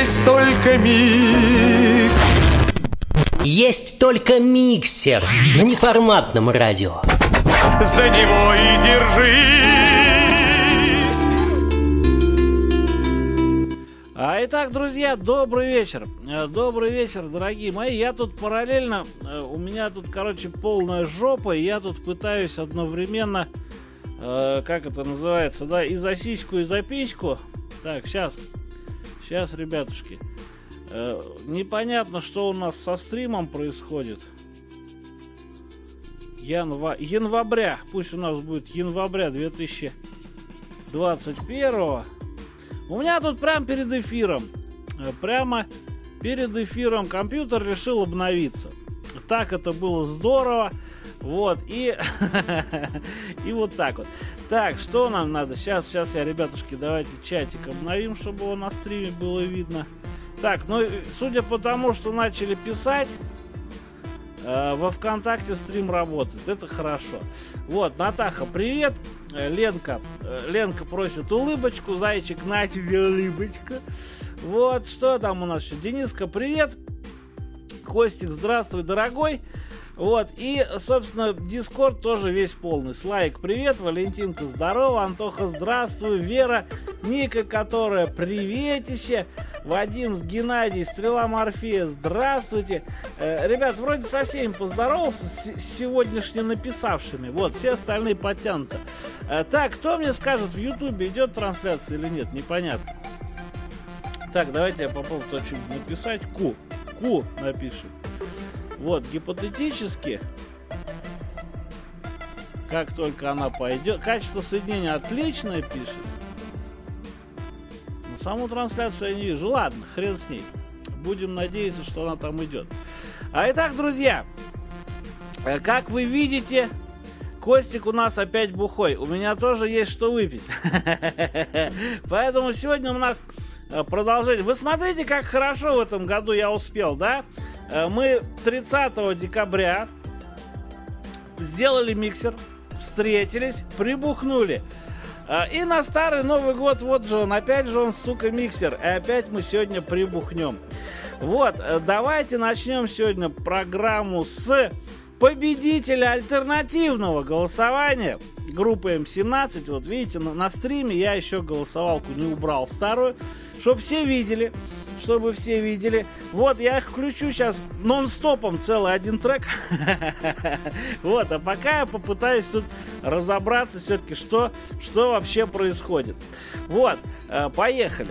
есть только миг. Есть только миксер на неформатном радио. За него и держись. Итак, друзья, добрый вечер. Добрый вечер, дорогие мои. Я тут параллельно, у меня тут, полная жопа, и я тут пытаюсь одновременно, как это называется, да, и за сиську, и за письку. Так, сейчас, ребятушки. Непонятно, что у нас со стримом происходит. Января, пусть у нас будет января 2021. У меня тут прямо перед эфиром компьютер решил обновиться. Так это было здорово. Вот, и вот так вот. Так, что нам надо? Сейчас я, ребятушки, давайте чатик обновим, чтобы его на стриме было видно. Так, судя по тому, что начали писать, во ВКонтакте стрим работает. Это хорошо. Вот, Натаха, привет. Ленка просит улыбочку. Зайчик, на тебе улыбочка. Вот, что там у нас еще? Дениска, привет. Костик, здравствуй, дорогой. Вот, и, собственно, Дискорд тоже весь полный. Слайк, привет, Валентинка, здорово, Антоха, здравствуй, Вера, Ника, которая приветище, Вадим, Геннадий, Стрела Морфея, здравствуйте. Ребят, вроде со всеми поздоровался, с сегодняшне написавшими, вот, все остальные подтянутся. Так, кто мне скажет, в Ютубе идет трансляция или нет, непонятно. Так, давайте я попробую что-нибудь написать, Q напишем. Вот, гипотетически, как только она пойдет, качество соединения отличное, пишет. Но саму трансляцию я не вижу. Ладно, хрен с ней. Будем надеяться, что она там идет. Итак, друзья, как вы видите, Костик у нас опять бухой. У меня тоже есть что выпить. Поэтому сегодня у нас продолжение. Вы смотрите, как хорошо в этом году я успел, да? Мы 30 декабря сделали миксер, встретились, прибухнули. И на старый Новый год, вот же он, опять же он, сука, миксер. И опять мы сегодня прибухнем. Вот, давайте начнем сегодня программу с победителя альтернативного голосования группы М17. Вот видите, на стриме я еще голосовалку не убрал старую, чтобы все видели. Вот, я их включу сейчас нон-стопом, целый один трек. Вот, а пока я попытаюсь тут разобраться все-таки, что вообще происходит. Вот, поехали.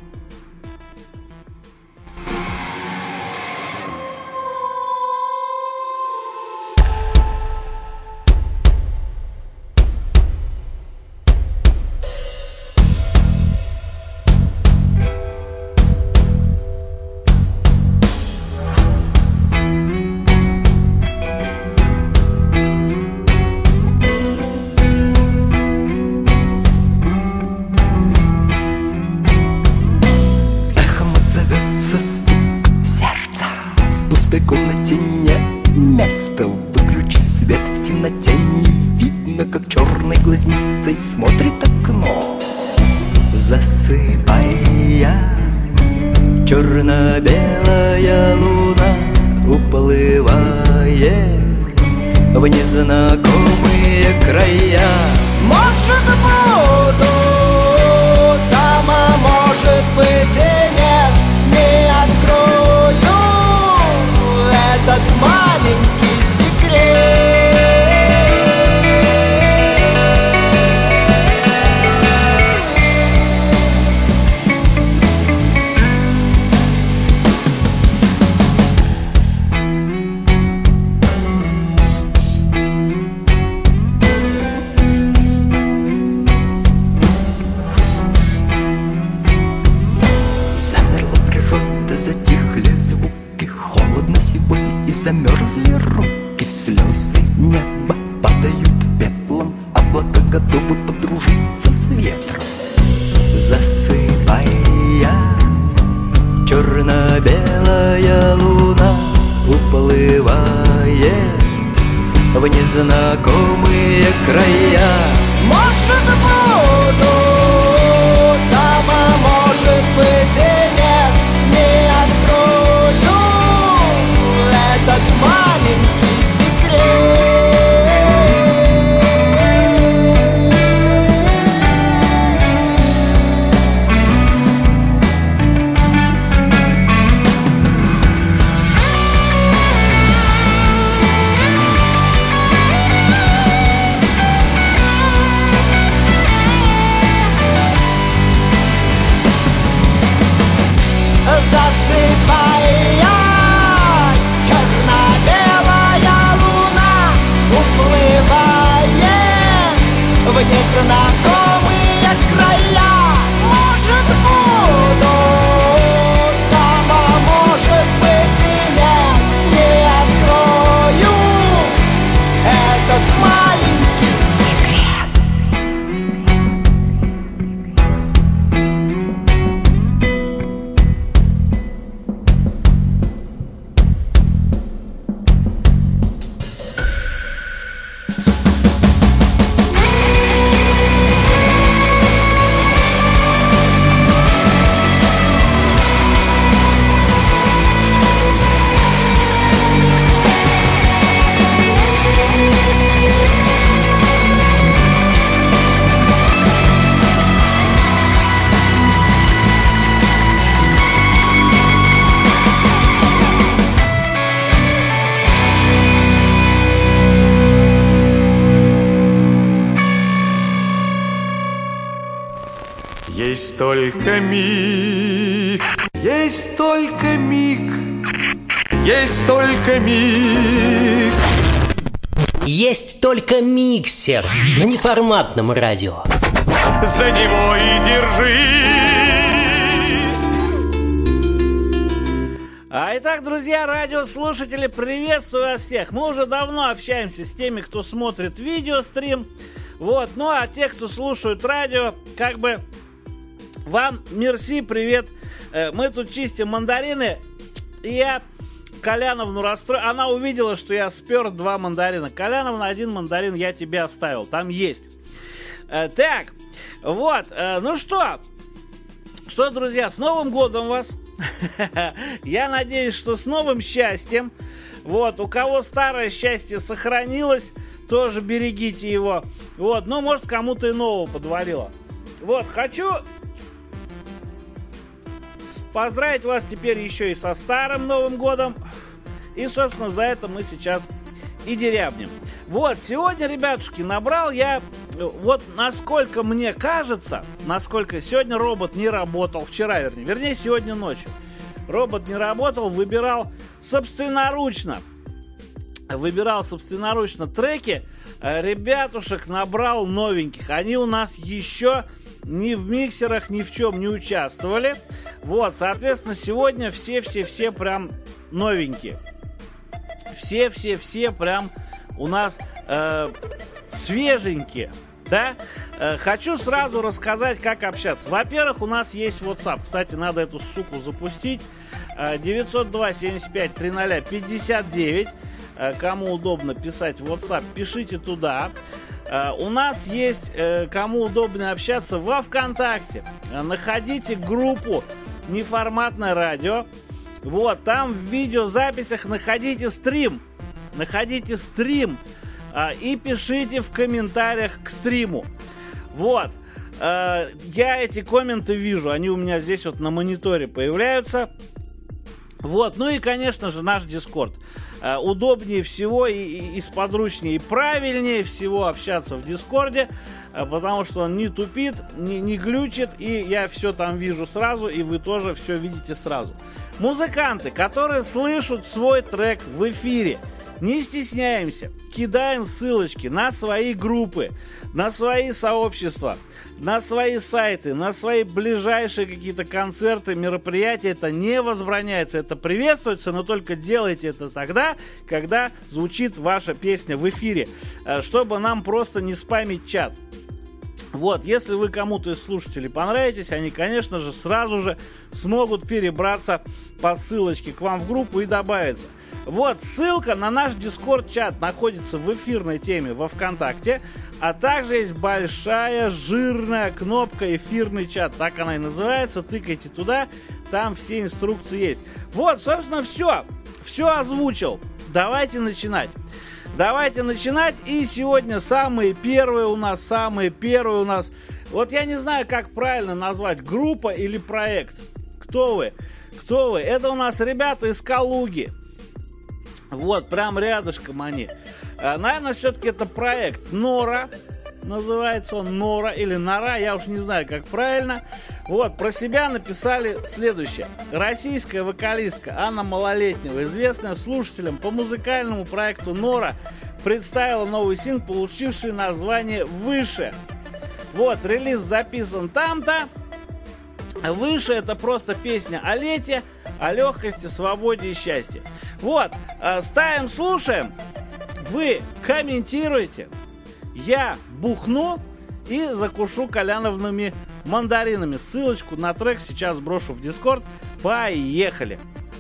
Смотрит окно, засыпая. Черно-белая луна уплывает в незнакомые края. Может, буду там, а может быть и нет. Не открою этот маленький секрет. Замерзли руки, слезы неба падают пеплом. Облака готовы подружиться с ветром. Засыпая, черно-белая луна уплывает в незнакомые края. Может, буду там, а может быть и нет. Есть только миг, есть только миг, есть только миг. Есть только миксер на неформатном радио. За него и держись. Итак, друзья, радиослушатели, приветствую вас всех. Мы уже давно общаемся с теми, кто смотрит видеострим. Вот, ну а те, кто слушают радио, как бы вам мерси, привет. Мы тут чистим мандарины. И я Коляновну расстроил. Она увидела, что я спер 2 мандарина. Коляновна, 1 мандарин я тебе оставил. Там есть. Так, вот, ну что, друзья, с Новым годом вас. Я надеюсь, что с новым счастьем. Вот, у кого старое счастье сохранилось, тоже берегите его. Вот, ну, может, кому-то и нового подвалило. Вот, хочу поздравить вас теперь еще и со старым Новым годом. И, собственно, за это мы сейчас и дерябнем. Вот, сегодня, ребятушки, набрал я, вот насколько мне кажется, насколько сегодня робот не работал, вчера, вернее, сегодня ночью. Робот не работал, выбирал собственноручно треки, ребятушек набрал новеньких. Они у нас еще ни в миксерах, ни в чем не участвовали. Вот, соответственно, сегодня все прям новенькие. Все прям у нас свеженькие, да? Хочу сразу рассказать, как общаться. Во-первых, у нас есть WhatsApp. Кстати, надо эту суку запустить. 902-75-30-59. Кому удобно писать в WhatsApp, пишите туда. У нас есть, кому удобно общаться, во ВКонтакте. Находите группу «Неформатное радио». Вот, там в видеозаписях находите стрим. И пишите в комментариях к стриму. Вот. Я эти комменты вижу. Они у меня здесь вот на мониторе появляются. Вот. Ну и, конечно же, наш Discord. Удобнее всего и сподручнее, и правильнее всего общаться в Дискорде, потому что он не тупит, не глючит, и я все там вижу сразу, и вы тоже все видите сразу. Музыканты, которые слышат свой трек в эфире, не стесняемся, кидаем ссылочки на свои группы, на свои сообщества, на свои сайты, на свои ближайшие какие-то концерты, мероприятия. Это не возбраняется, это приветствуется, но только делайте это тогда, когда звучит ваша песня в эфире, чтобы нам просто не спамить чат. Вот, если вы кому-то из слушателей понравитесь, они, конечно же, сразу же смогут перебраться по ссылочке к вам в группу и добавиться. Вот, ссылка на наш Discord-чат находится в эфирной теме во ВКонтакте, а также есть большая жирная кнопка «Эфирный чат», так она и называется, тыкайте туда, там все инструкции есть. Вот, собственно, все озвучил, давайте начинать. И сегодня самые первые у нас, вот я не знаю, как правильно назвать, группа или проект. Кто вы? Это у нас ребята из Калуги. Вот, прям рядышком они. Наверное, все-таки это проект Нора. Называется он Нора или Нора, я уж не знаю, как правильно. Вот, про себя написали следующее. Российская вокалистка Анна Малолетнева, известная слушателям по музыкальному проекту Нора, представила новый сингл, получивший название «Выше». Вот, релиз записан там-то. «Выше» — это просто песня о лете, о легкости, свободе и счастье. Вот, ставим, слушаем, вы комментируете, я бухну и закушу коляновными мандаринами. Ссылочку на трек сейчас брошу в Discord. Поехали!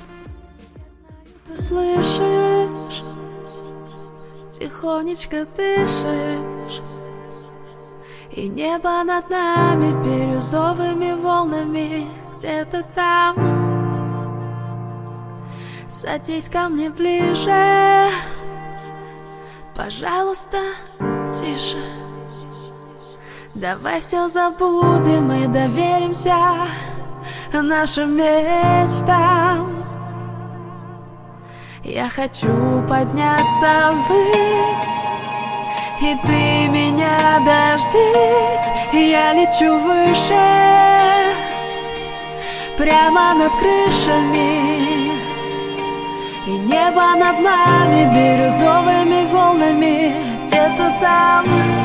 Ты слышишь, тихонечко дышишь, и небо над нами бирюзовыми волнами где-то там. Садись ко мне ближе, пожалуйста, тише. Давай все забудем и доверимся нашим мечтам. Я хочу подняться ввысь, и ты меня дождись. Я лечу выше, прямо над крышами, и небо над нами бирюзовыми волнами. Где-то там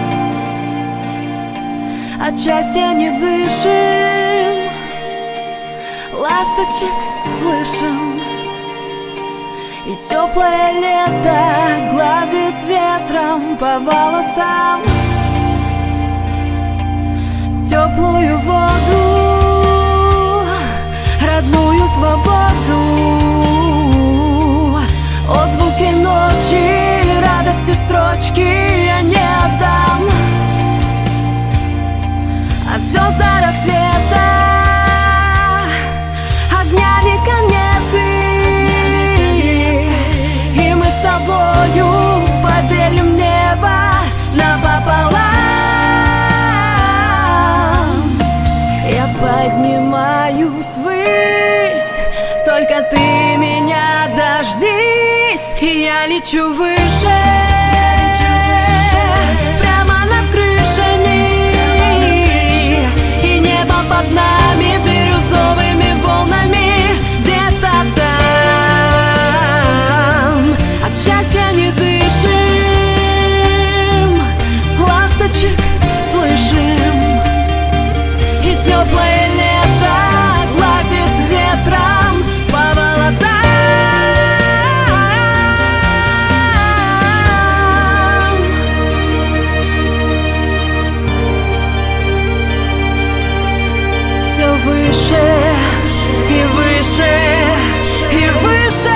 от счастья не дышим, ласточек слышим, и теплое лето гладит ветром по волосам. Теплую воду, родную свободу, о звуке ночи, радости строчки я не отдам. От звезд до рассвета огнями кометы, и мы с тобою поделим небо напополам. Я поднимаюсь ввысь, только ты меня дождись, и я лечу выше, прямо над крышами, и небо под нами бирюзовыми волнами. Где-то там от счастья не дышим, ласточек слышим, и теплое лето гладит ветром по волосам. Все выше и выше и выше.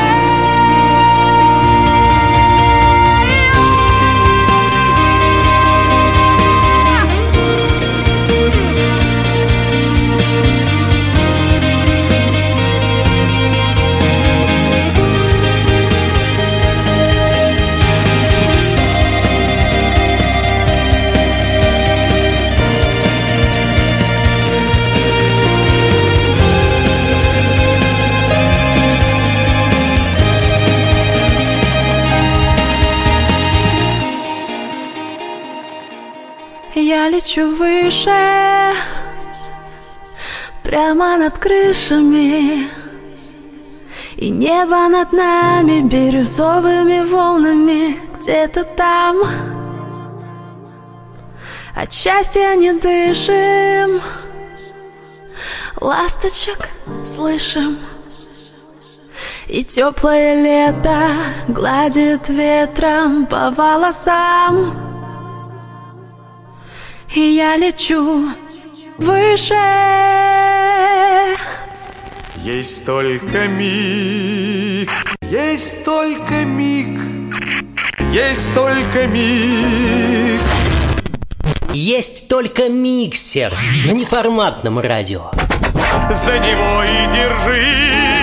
Я лечу выше, прямо над крышами, и небо над нами бирюзовыми волнами. Где-то там от счастья не дышим, ласточек слышим, и теплое лето гладит ветром по волосам. И я лечу выше. Есть только миг, есть только миг, есть только миг. Есть только миксер на неформатном радио. За него и держись.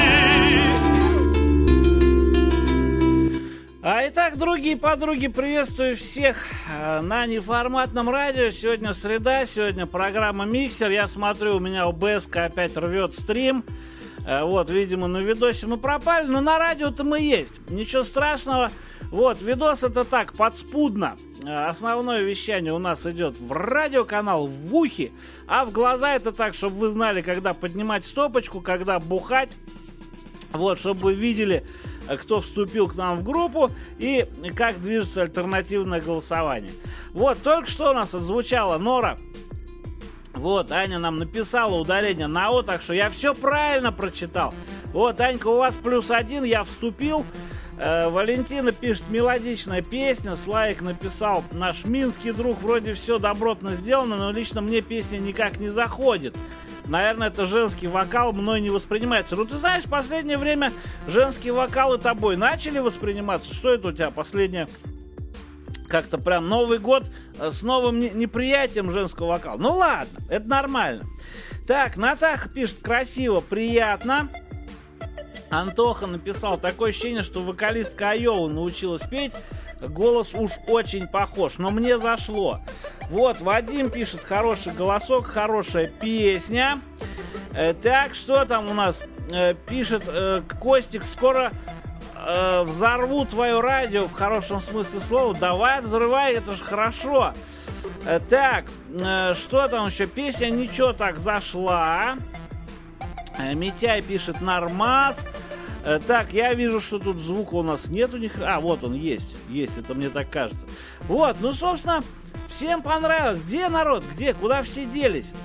Итак, другие подруги, приветствую всех на неформатном радио. Сегодня среда, сегодня программа «Миксер». Я смотрю, у меня ОБС-ка опять рвет стрим. Вот, видимо, на видосе мы пропали, но на радио-то мы есть. Ничего страшного. Вот, видос это так, подспудно. Основное вещание у нас идет в радиоканал, в ухе, а в глаза это так, чтобы вы знали, когда поднимать стопочку, когда бухать. Вот, чтобы вы видели, кто вступил к нам в группу и как движется альтернативное голосование. Вот, только что у нас отзвучала Нора. Вот, Аня нам написала ударение на «о», так что я все правильно прочитал. Вот, Анька, у вас +1, я вступил. Валентина пишет: мелодичная песня. Славик написал: наш минский друг, вроде все добротно сделано, но лично мне песня никак не заходит. Наверное, это женский вокал мной не воспринимается. Ну, ты знаешь, в последнее время женские вокалы тобой начали восприниматься. Что это у тебя последнее? Как-то прям Новый год с новым неприятием женского вокала. Ну ладно, это нормально. Так, Натаха пишет: красиво, приятно. Антоха написал: такое ощущение, что вокалистка Айова научилась петь. Голос уж очень похож, но мне зашло. Вот, Вадим пишет: хороший голосок, хорошая песня. Так, что там у нас? Пишет Костик: скоро взорву твое радио, в хорошем смысле слова. Давай, взрывай, это же хорошо. Так, что там еще? Песня ничего так зашла. Митяй пишет нормас. Так, я вижу, что тут звука у нас нет у них. А, вот он есть, это мне так кажется. Вот, ну, собственно, всем понравилось. Где народ? Где? Куда все делись?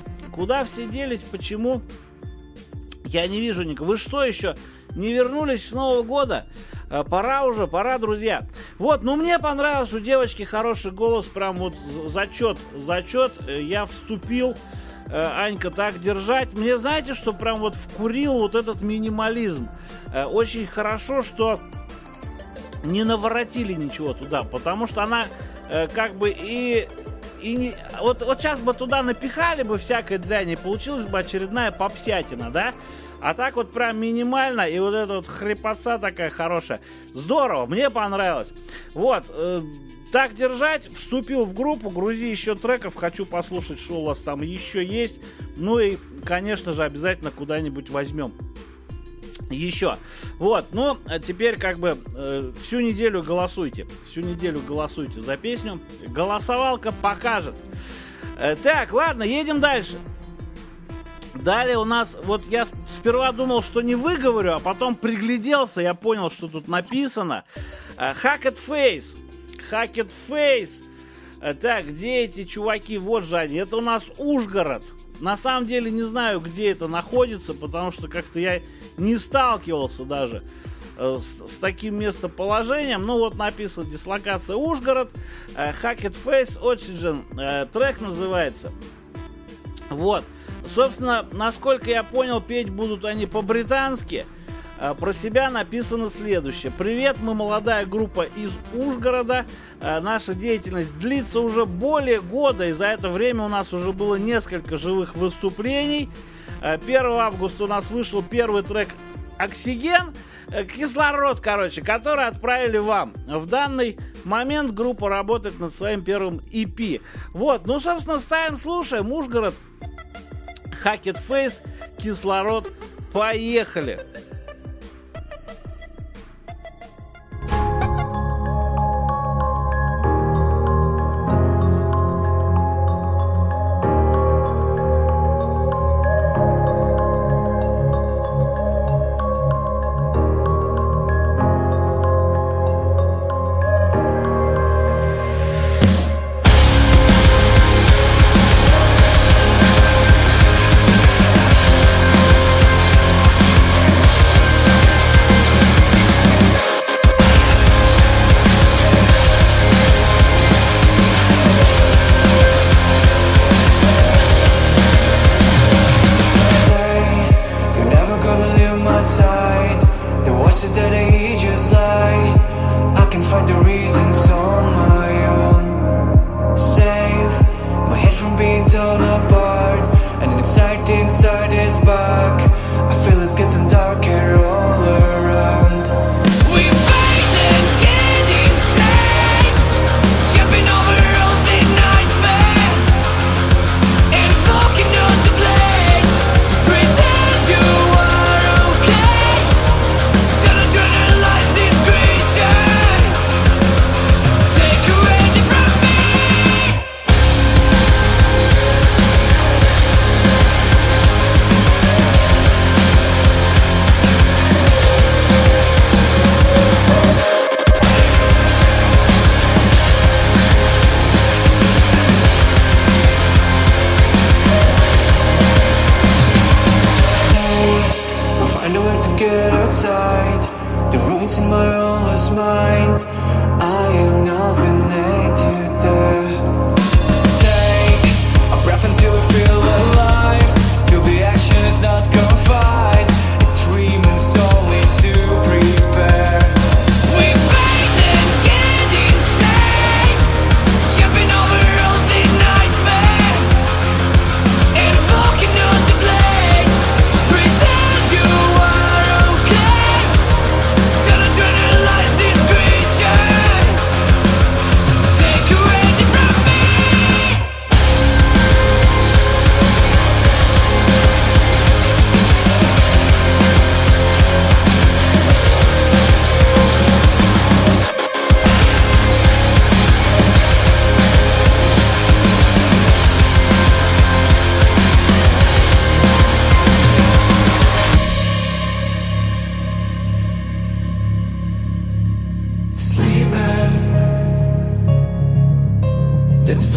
Почему? Я не вижу никого. Вы что еще? Не вернулись с Нового года? Пора, друзья. Вот, ну мне понравилось, у девочки хороший голос, прям вот зачет. Я вступил, Анька, так держать. Мне, знаете, что прям вот вкурил вот этот минимализм. Очень хорошо, что не наворотили ничего туда, потому что она как бы вот сейчас бы туда напихали бы всякой дряни, получилась бы очередная попсятина, да? А так вот прям минимально, и вот эта вот хрипотца такая хорошая. Здорово, мне понравилось. Вот, так держать, вступил в группу, грузи еще треков, хочу послушать, что у вас там еще есть. Ну и, конечно же, обязательно куда-нибудь возьмем еще. Вот, ну, а теперь как бы всю неделю голосуйте за песню. Голосовалка покажет. Так, ладно, едем дальше. Далее у нас, вот я сперва думал, что не выговорю, а потом пригляделся, я понял, что тут написано. Hacked Face. Так, где эти чуваки? Вот же они. Это у нас Ужгород. На самом деле не знаю, где это находится, потому что как-то я не сталкивался даже с таким местоположением. Ну вот написано дислокация Ужгород, Hacked Face Oxygen, трек называется. Вот. Собственно, насколько я понял, петь будут они по-британски. Про себя написано следующее. Привет, мы молодая группа из Ужгорода. Наша деятельность длится уже более года, и за это время у нас уже было несколько живых выступлений. 1 августа у нас вышел первый трек «Оксиген», кислород, который отправили вам. В данный момент группа работает над своим первым EP. Вот, ну, собственно, ставим, слушаем. Ужгород, Hacked Face, кислород. Поехали!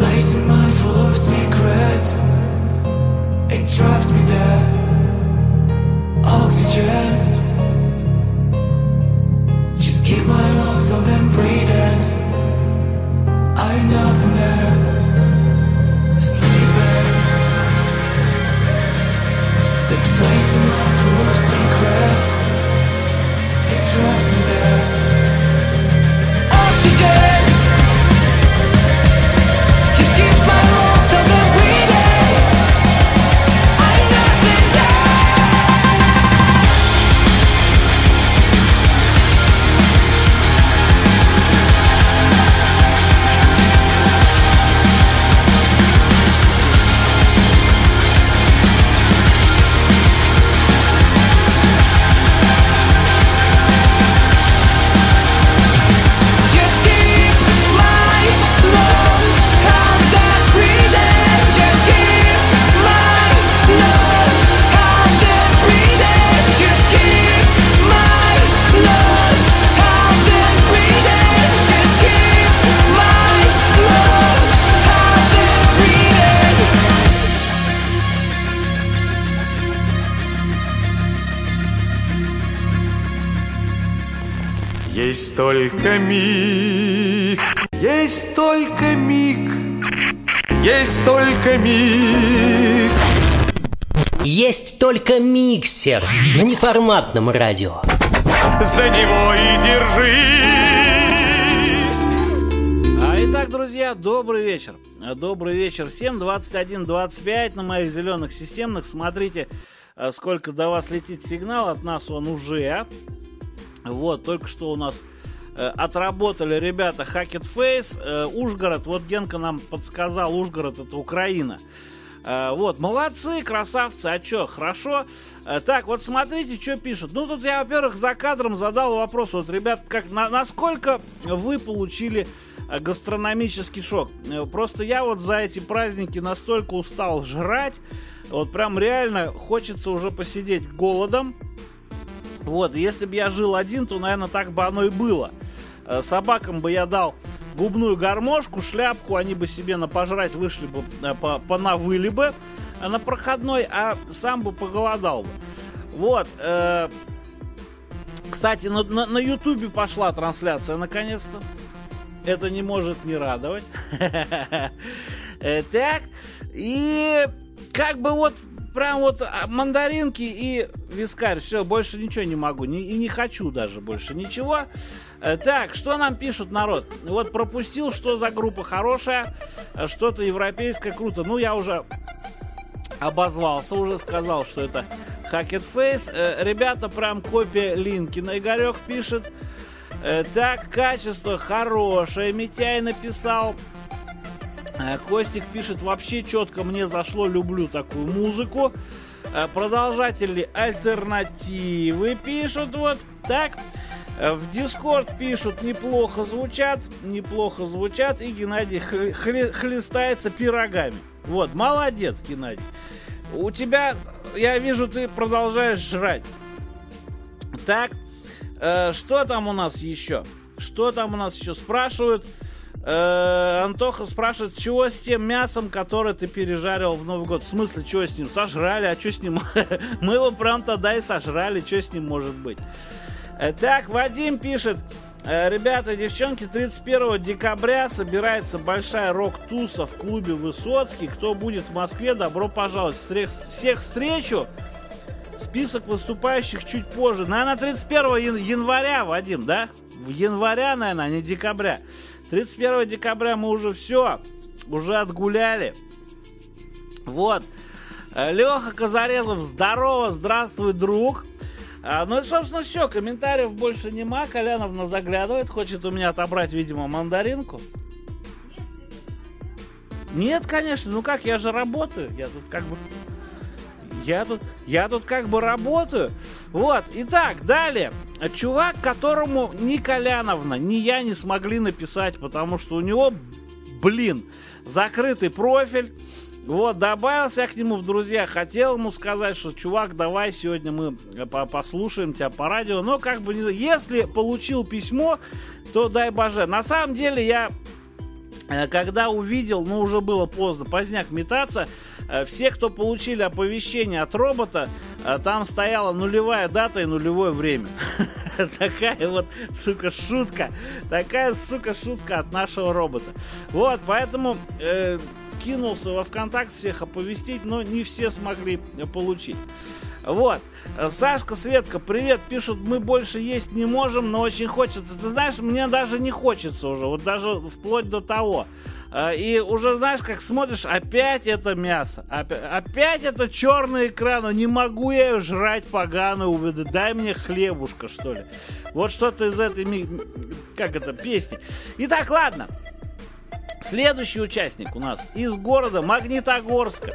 place in mind full of secrets. It drives me dead. Oxygen. Just keep my lungs on them breathing. I'm nothing there. Sleeping. That place in mind full of secrets. It drives me dead. Oxygen. Just keep my lungs on them breathing. I'm nothing there. Есть только миг, есть только миг, есть только миг. Есть только миксер на неформатном радио. За него и держись. Итак, друзья, добрый вечер. Добрый вечер всем. 21:25 на моих зеленых системных. Смотрите, сколько до вас летит сигнал. От нас он уже. Вот, только что у нас отработали ребята Hackett Face, Ужгород. Вот Генка нам подсказал, Ужгород — это Украина. Вот, молодцы, красавцы, а чё, хорошо. Так, вот смотрите, что пишут. Ну, тут я, во-первых, за кадром задал вопрос. Вот, ребят, насколько вы получили гастрономический шок? Просто я вот за эти праздники настолько устал жрать. Вот прям реально хочется уже посидеть голодом. Вот, если бы я жил один, то, наверное, так бы оно и было. Собакам бы я дал губную гармошку, шляпку, они бы себе на пожрать вышли бы, понавыли бы на проходной, а сам бы поголодал бы. Вот. Кстати, на Ютубе пошла трансляция, наконец-то. Это не может не радовать. Так, и как бы вот прям вот мандаринки и вискарь. Все, больше ничего не могу. И не хочу даже больше ничего. Так, что нам пишут, народ? Вот пропустил, что за группа хорошая. Что-то европейское, круто. Ну, я уже обозвался, уже сказал, что это Hackett Face. Ребята, прям копия Линкина. Игорек пишет. Так, качество хорошее. Митяй написал. Костик пишет, вообще четко мне зашло, люблю такую музыку. Продолжатели альтернативы пишут, вот так. В Дискорд пишут, неплохо звучат. И Геннадий хлестается пирогами. Вот, молодец, Геннадий. У тебя, я вижу, ты продолжаешь жрать. Так, что там у нас еще? Спрашивают. Антоха спрашивает, чего с тем мясом, которое ты пережарил в Новый год? В смысле, чего с ним? Сожрали, а что с ним? Мы его прям тогда и сожрали, что с ним может быть? Так, Вадим пишет, ребята, девчонки, 31 декабря собирается большая рок-туса в клубе Высоцкий. Кто будет в Москве, добро пожаловать. Всех встречу. Список выступающих чуть позже. Наверное, 31 января, Вадим, да? В января, наверное, а не декабря. 31 декабря мы уже все, уже отгуляли. Вот. Леха Казарезов, здорово, здравствуй, друг. Ну и, собственно, все, комментариев больше нема. Коляновна заглядывает, хочет у меня отобрать, видимо, мандаринку. Нет, конечно, ну как, я же работаю. Я тут как бы работаю. Вот, итак, далее. Чувак, которому ни Коляновна, ни я не смогли написать, потому что у него, закрытый профиль. Вот, добавился я к нему в друзья. Хотел ему сказать, что, чувак, давай сегодня мы послушаем тебя по радио. Но как бы, если получил письмо, то дай боже. На самом деле я когда увидел, ну уже было поздно, поздняк метаться, все, кто получили оповещение от робота, там стояла нулевая дата и нулевое время. Такая вот, сука, шутка. Такая, сука, шутка от нашего робота. Вот, поэтому кинулся во ВКонтакте всех оповестить, но не все смогли получить. Вот. Сашка, Светка, привет, пишут, мы больше есть не можем, но очень хочется. Ты знаешь, мне даже не хочется уже, вот даже вплоть до того. И уже, знаешь, как смотришь, опять это мясо, опять это черный экран, не могу я ее жрать поганую, дай мне хлебушка, что ли. Вот что-то из этой, как это, песни. Итак, ладно. Следующий участник у нас из города Магнитогорска.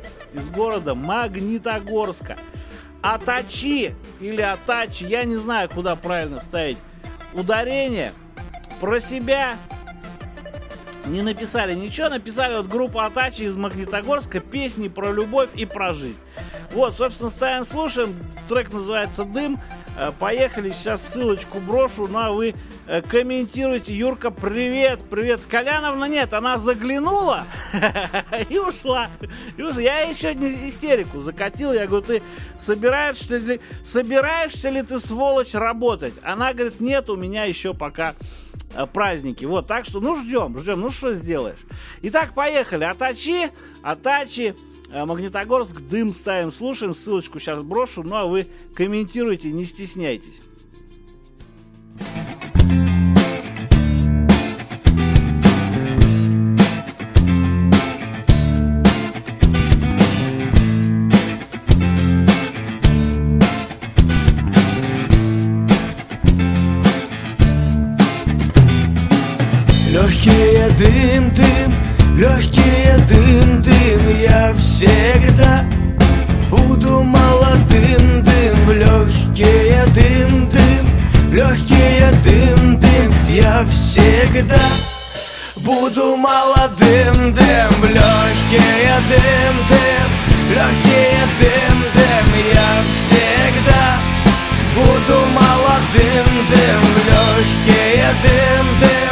Атачи или Атачи, я не знаю, куда правильно ставить ударение. Про себя не написали ничего, написали вот группа Атачи из Магнитогорска, песни про любовь и про жизнь. Вот, собственно, ставим, слушаем, трек называется «Дым». Поехали, сейчас ссылочку брошу, ну а вы комментируйте. Юрка, привет. Коляновна нет, она заглянула и ушла. Я ей сегодня истерику закатил. Я говорю, ты собираешься ли ты, сволочь, работать? Она говорит, нет, у меня еще пока праздники. Вот, так что, ну ждем, ну что сделаешь. Итак, поехали. Атачи, Магнитогорск, «Дым» ставим, слушаем, ссылочку сейчас брошу, ну а вы комментируйте, не стесняйтесь. Легкий дым, легкий дым, я всегда буду молодым, легкий дым, легкий дым, я всегда буду молодым, легкий дым, легкий дым, я всегда буду молодым, легкий дым,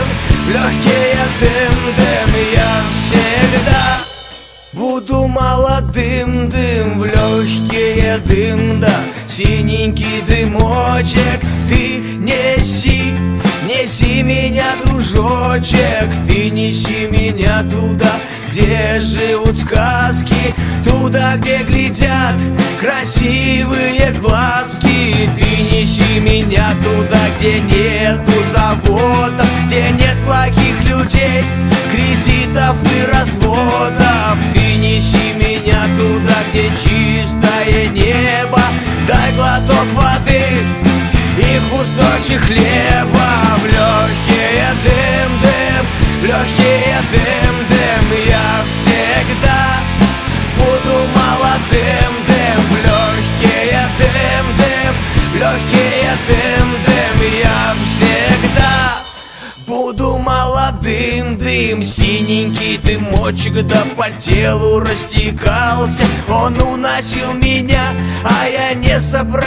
легкий дым, я всегда буду молодым, в легкий дым, да, синенький дымочек, ты неси меня, дружочек, ты неси меня туда, где живут сказки, туда, где глядят красивые глазки, ты неси меня туда, где нету заводов, где нет плохих людей, кредитов и разводов, ты неси меня туда, где чистое небо, дай глоток воды и кусочек хлеба, в легкий дым, легкий дым, я всегда буду молодым, в легкий дым, легкий дым, я всегда буду молодым, синенький дымочек, да по телу растекался, он уносил меня, а я не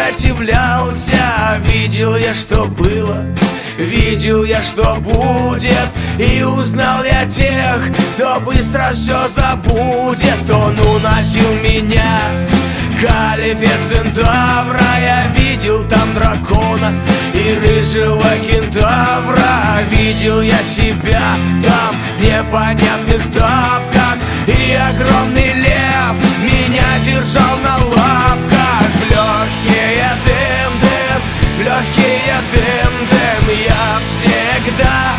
сопротивлялся, видел я, что было, видел я, что будет, и узнал я тех, кто быстро все забудет, он уносил меня к Альфе Центавра, я видел там дракона и рыжего кентавра, видел я себя там в непонятных тапках, и огромный лев меня держал на лапках, легкий дым, легкий дым, я всегда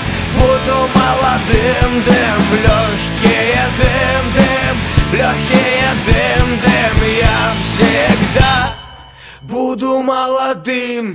буду молодым, легкий дым, легкий дым, я всегда буду молодым.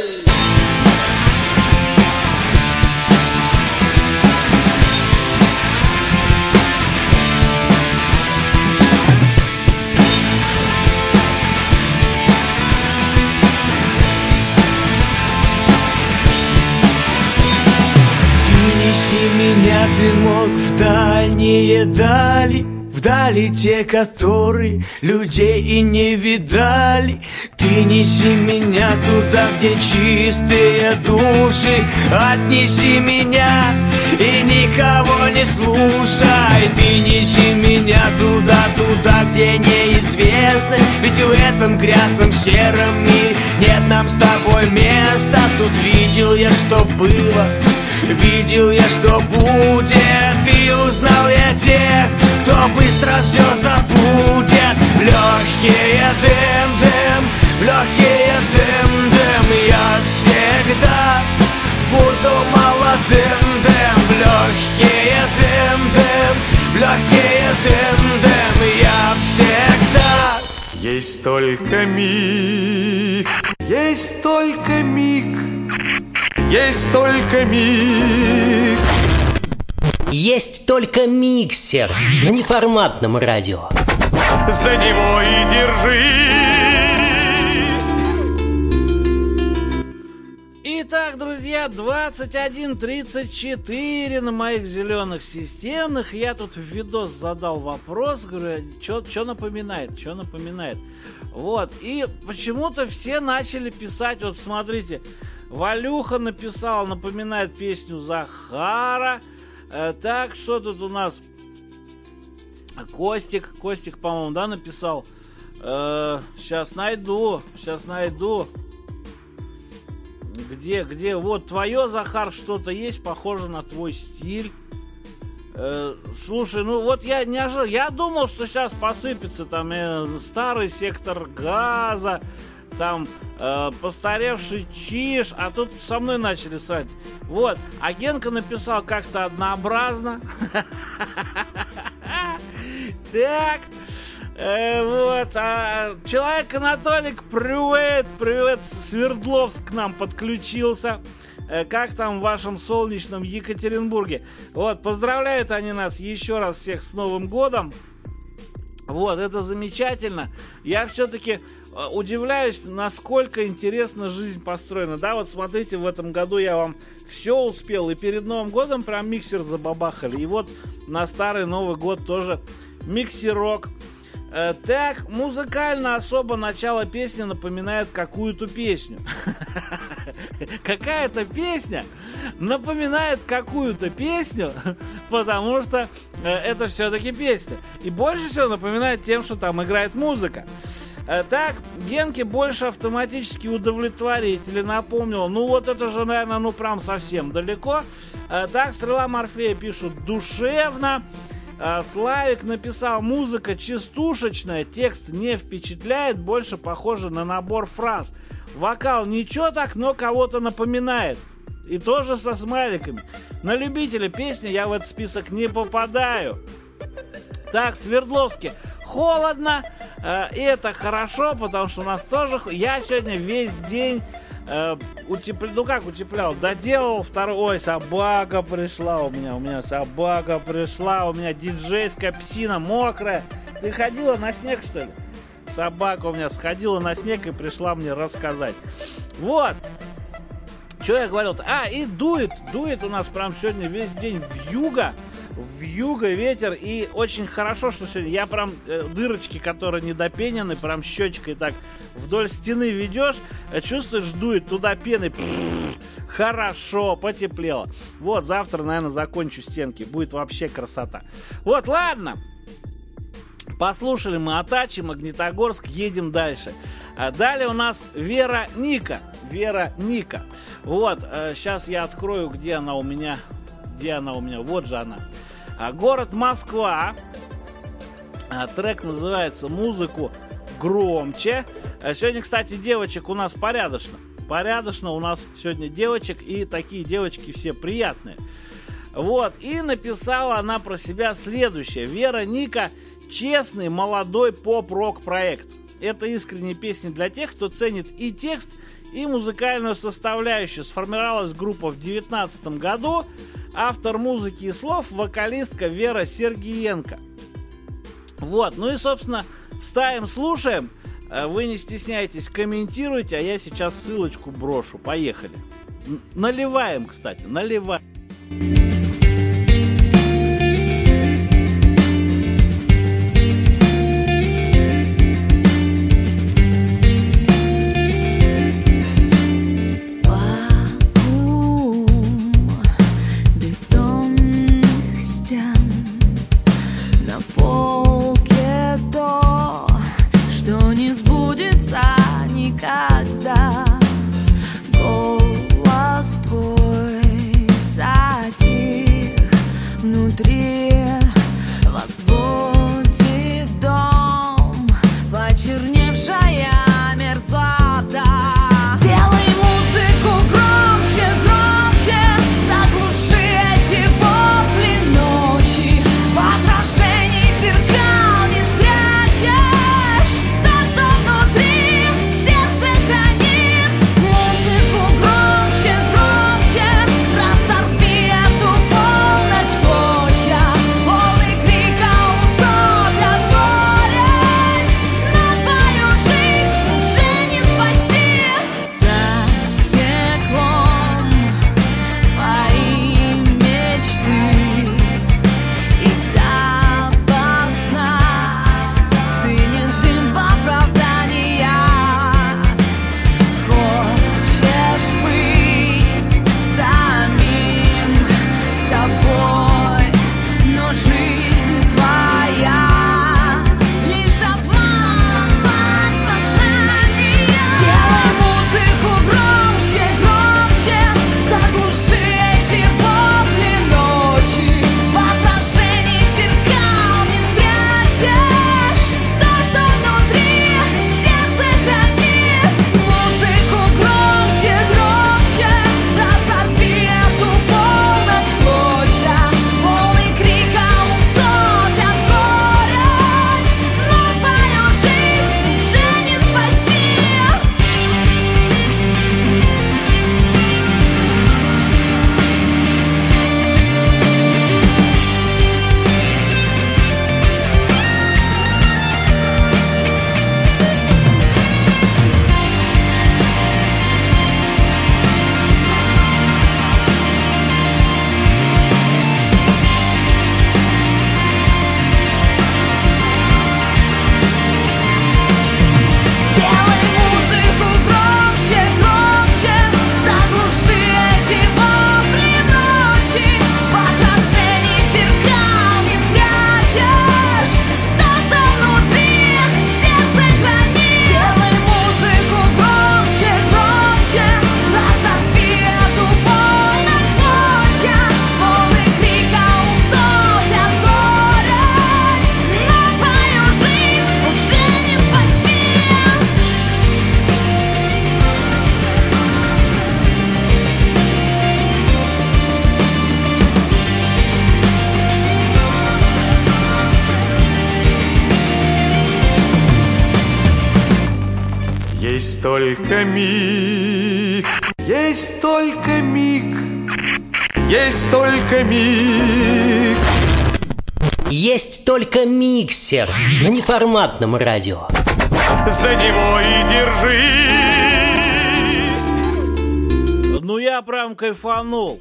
Меня ты мог в дальние дали, вдали те, которые людей и не видали. Ты неси меня туда, где чистые души, отнеси меня и никого не слушай. Ты неси меня туда, где неизвестно. Ведь в этом грязном сером мире нет нам с тобой места. Тут видел я, что было, видел я, что будет. И узнал я тех, кто быстро все забудет. Легкие дым-дым, легкие дым-дым. Я всегда буду молодым. Дым, легкие дым-дым, легкие дым-дым. Я всегда. Есть только миг, есть только миг, есть только миг. Есть только миксер на неформатном радио. За него и держись. Итак, друзья, 21:34 на моих зеленых системных. Я тут в видос задал вопрос, говорю, что напоминает, что напоминает. Вот, и почему-то все начали писать, вот смотрите, Валюха написал, напоминает песню Захара. Так, что тут у нас? Костик, по-моему, да, написал. Сейчас найду. Где? Вот твое, Захар, что-то есть, похоже на твой стиль. Слушай, ну вот я не ожидал. Я думал, что сейчас посыпется там старый сектор газа, там постаревший Чиж, а тут со мной начали срать. Вот, а Генка написал как-то однообразно. Так, вот, человек Анатолик, привет, Свердловск к нам подключился. Как там в вашем солнечном Екатеринбурге? Вот, поздравляют они нас еще раз всех с Новым годом. Вот, это замечательно. Я все-таки удивляюсь, насколько интересно жизнь построена. Да, вот смотрите, в этом году я вам все успел. И перед Новым годом прям миксер забабахали. И вот на старый Новый год тоже миксерок. Так, музыкально особо начало песни напоминает какую-то песню. Какая-то песня напоминает какую-то песню, потому что это все-таки песня. И больше всего напоминает тем, что там играет музыка. Так, Генке больше автоматически удовлетворитель напомнил. Ну вот это же, наверное, ну прям совсем далеко. Так, Стрела Морфея пишут душевно. Славик написал, музыка частушечная, текст не впечатляет, больше похоже на набор фраз. Вокал ничего так, но кого-то напоминает. И тоже со смайликами. На любителя песни я в этот список не попадаю. Так, Свердловске холодно, и это хорошо, потому что у нас тоже... Я сегодня весь день утеплял, доделал второй... Ой, собака пришла у меня собака пришла, у меня диджейская псина мокрая. Ты ходила на снег, что ли? Собака у меня сходила на снег и пришла мне рассказать. Вот. Что я говорил? И дует у нас прям сегодня весь день вьюга ветер, и очень хорошо, что сегодня я прям дырочки, которые недопенены, прям щечкой так вдоль стены ведешь, чувствуешь, дует туда пены, хорошо, потеплело. Вот, завтра, наверное, закончу стенки, будет вообще красота. Вот, ладно, послушали мы Атачи, Магнитогорск, едем дальше. Далее у нас Вера Ника. Вот, сейчас я открою, где она у меня, вот же она. Город Москва. Трек называется «Музыку громче». Сегодня, кстати, девочек у нас порядочно у нас сегодня девочек, и такие девочки все приятные. Вот, и написала она про себя следующее. Вера Ника — честный молодой поп-рок проект. Это искренние песни для тех, кто ценит и текст, и музыкальную составляющую. Сформировалась группа в 2019 году. Автор музыки и слов — вокалистка Вера Сергиенко. Вот, ну и, собственно, ставим, слушаем. Вы не стесняйтесь, комментируйте, а я сейчас ссылочку брошу. Поехали. Наливаем, кстати, наливаем. Бетон внутри возводит дом почерневшая мерзлота. Делай музыку громче, громче, заглуши эти вопли ночи. В отражении зеркал не спрячешь то, что внутри сердце хранит. Музыку громче, громче, разорви эту полночь клочья. Полный крика утопят горечь, но твою жизнь уже не спасти. За стеклом твои мечты, и допоздна стынет дым в оправдания. Хочешь быть самим собой, но жизнь твоя лишь обман подсознания. Делай музыку громче, громче, заглуши эти вопли ночи. В отражении зеркал не спрячешь то, что внутри сердце хранит. Музыку громче, громче, разорви эту полночь клочья. Полный крика утопят горечь, но твою жизнь уже не спасти. Делай музыку громче, громче, заглуши эти вопли ночи. В отражении зеркал не спрячешь то, что внутри сердце хранит. Делай музыку громче, громче, разорви эту полночь клочья. Полный крика утопят горечь, но твою жизнь уже не спасти. Есть только миг, есть только миг, есть только миг. Есть только миксер на неформатном радио. За него и держись. Ну я прям кайфанул.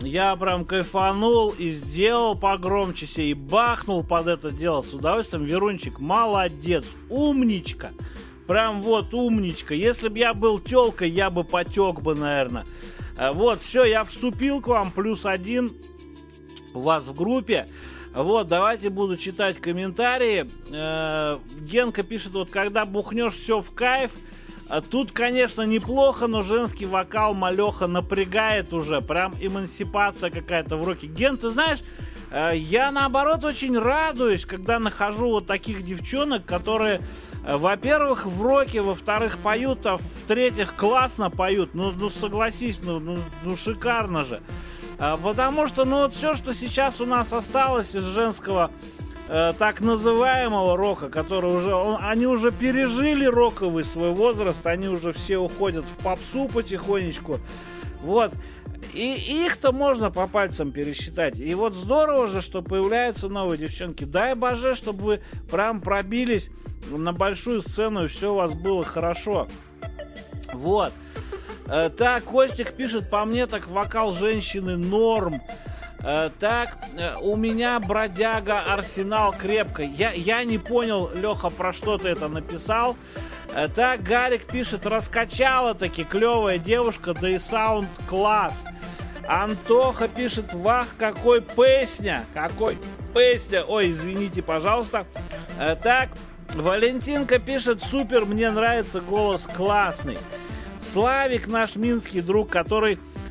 И сделал погромче себе, и бахнул под это дело с удовольствием. Верунчик, молодец, умничка. Прям вот умничка. Если бы я был тёлкой, я бы потек бы, наверное. Вот, все, я вступил к вам, +1 у вас в группе. Вот, давайте буду читать комментарии. Генка пишет, вот когда бухнешь, все в кайф. Тут, конечно, неплохо, но женский вокал малеха напрягает уже. Прям эмансипация какая-то в роке. Ген, ты знаешь, я наоборот очень радуюсь, когда нахожу вот таких девчонок, которые, во-первых, в роке, во-вторых, поют, а в-третьих, классно поют. Ну согласись, ну шикарно же. Потому что, ну вот все, что сейчас у нас осталось из женского так называемого рока, который уже, они уже пережили роковый свой возраст, они уже все уходят в попсу потихонечку. Вот. И их-то можно по пальцам пересчитать. И вот здорово же, что появляются новые девчонки. Дай боже, чтобы вы прям пробились на большую сцену и все у вас было хорошо. Вот. Так, Костик пишет, по мне так вокал женщины норм. Так, у меня бродяга Арсенал крепко. Я не понял, Леха, про что ты это написал. Так, Гарик пишет, раскачала таки клевая девушка, да и саунд класс. Антоха пишет, вах, какой песня. Ой, извините, пожалуйста. Так, Валентинка пишет, супер, мне нравится голос, классный. Славик, наш минский друг, который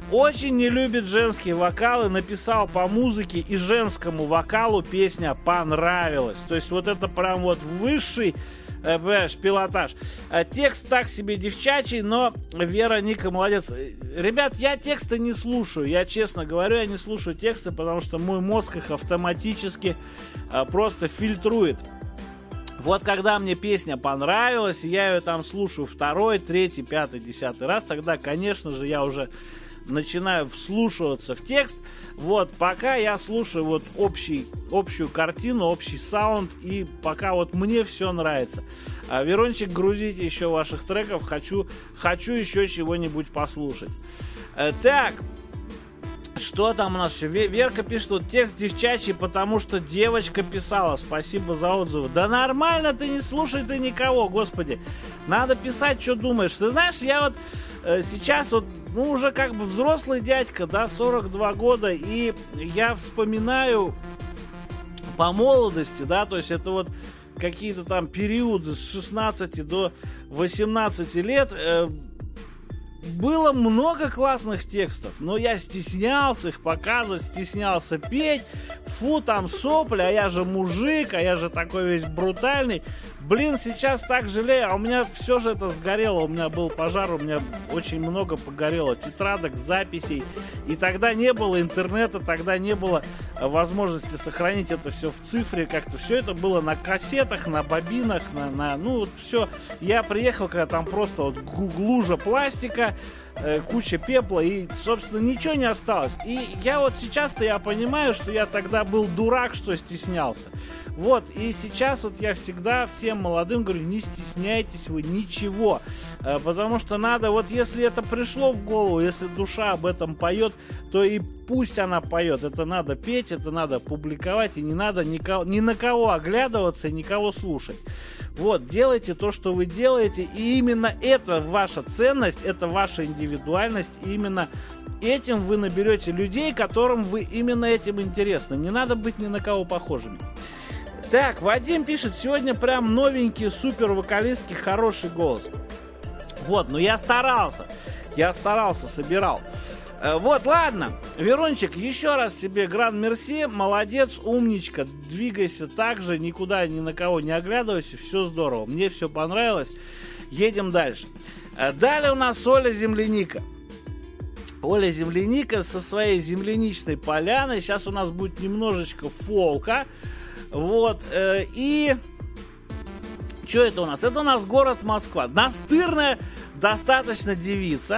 Очень не любит женские вокалы, написал по музыке и женскому вокалу песня понравилась. То есть вот это прям вот высший пилотаж. Текст так себе девчачий, но Вера Ника молодец. Ребят, я тексты не слушаю, я честно говорю, я не слушаю тексты, потому что мой мозг их автоматически просто фильтрует. Вот когда мне песня понравилась, я ее там слушаю 2, 3, 5, 10 раз, тогда, конечно же, я уже начинаю вслушиваться в текст. Вот, пока я слушаю вот общую картину, общий саунд, и пока вот мне все нравится. Верончик, грузите еще ваших треков, хочу еще чего-нибудь послушать. Так, что там у нас еще? Верка пишет, что текст девчачий, потому что девочка писала. Спасибо за отзывы. Да нормально, ты не слушай ты никого, господи. Надо писать, что думаешь. Ты знаешь, я вот сейчас вот, ну, уже как бы взрослый дядька, да, 42 года, и я вспоминаю по молодости, да, то есть это вот какие-то там периоды с 16 до 18 лет, было много классных текстов, но я стеснялся их показывать, стеснялся петь. Фу, там сопли, а я же мужик, а я же такой весь брутальный. Блин, сейчас так жалею, а у меня все же это сгорело, у меня был пожар, у меня очень много погорело тетрадок, записей. И тогда не было интернета, тогда не было возможности сохранить это все в цифре, как-то все это было на кассетах, на бобинах, ну вот все. Я приехал, когда там просто вот лужа пластика, куча пепла, и, собственно, ничего не осталось. И я вот сейчас-то я понимаю, что я тогда был дурак, что стеснялся. Вот, и сейчас вот я всегда всем молодым говорю, не стесняйтесь вы ничего, потому что надо, вот если это пришло в голову, если душа об этом поет, то и пусть она поет, это надо петь, это надо публиковать, и не надо ни на кого оглядываться и никого слушать. Вот, делайте то, что вы делаете, и именно это ваша ценность, это ваша индивидуальность, и именно этим вы наберете людей, которым вы именно этим интересны. Не надо быть ни на кого похожими. Так, Вадим пишет, сегодня прям новенькие супер вокалистки, хороший голос. Вот, ну я старался, собирал. Вот, ладно, Верончик, еще раз тебе гран-мерси, молодец, умничка, двигайся так же, никуда ни на кого не оглядывайся, все здорово, мне все понравилось, едем дальше. Далее у нас Оля Земляника. Оля Земляника со своей земляничной поляной, сейчас у нас будет немножечко фолка, вот, и что это у нас? Это у нас город Москва, настырная достаточно девица,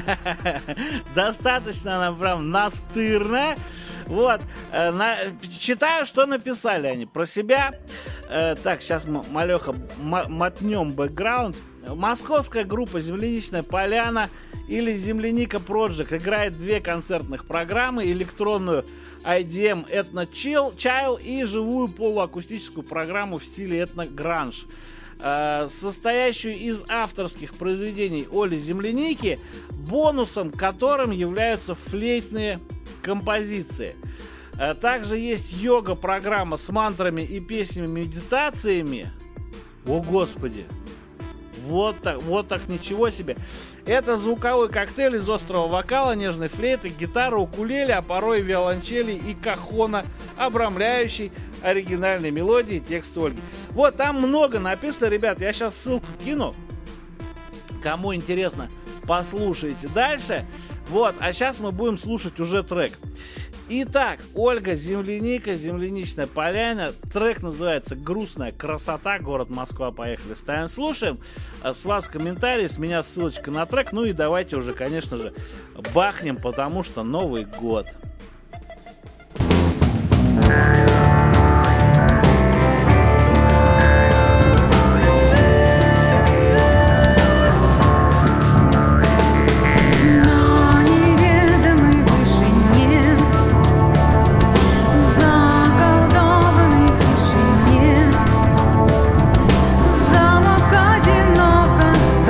достаточно она прям настырная. Вот, читаю, что написали они про себя. Так, сейчас мы, малеха, мотнем бэкграунд. Московская группа «Земляничная поляна» или «Земляника Project» играет 2 концертных программы: электронную IDM Ethno Chill и живую полуакустическую программу в стиле этно-гранж, состоящую из авторских произведений Оли Земляники, бонусом которым являются флейтные композиции. Также есть йога-программа с мантрами и песнями-медитациями. О, Господи! Вот так, ничего себе. Это звуковой коктейль из острого вокала, нежной флейты, гитары, укулеле, а порой виолончели и кахона, обрамляющий оригинальной мелодии текст Ольги. Вот, там много написано, ребят, я сейчас ссылку кину. Кому интересно, послушайте дальше. Вот, а сейчас мы будем слушать уже трек. Итак, Ольга Земляника, «Земляничная поляна». Трек называется «Грустная красота», город Москва. Поехали, ставим, слушаем. С вас комментарий, с меня ссылочка на трек. Ну и давайте уже, конечно же, бахнем, потому что Новый год.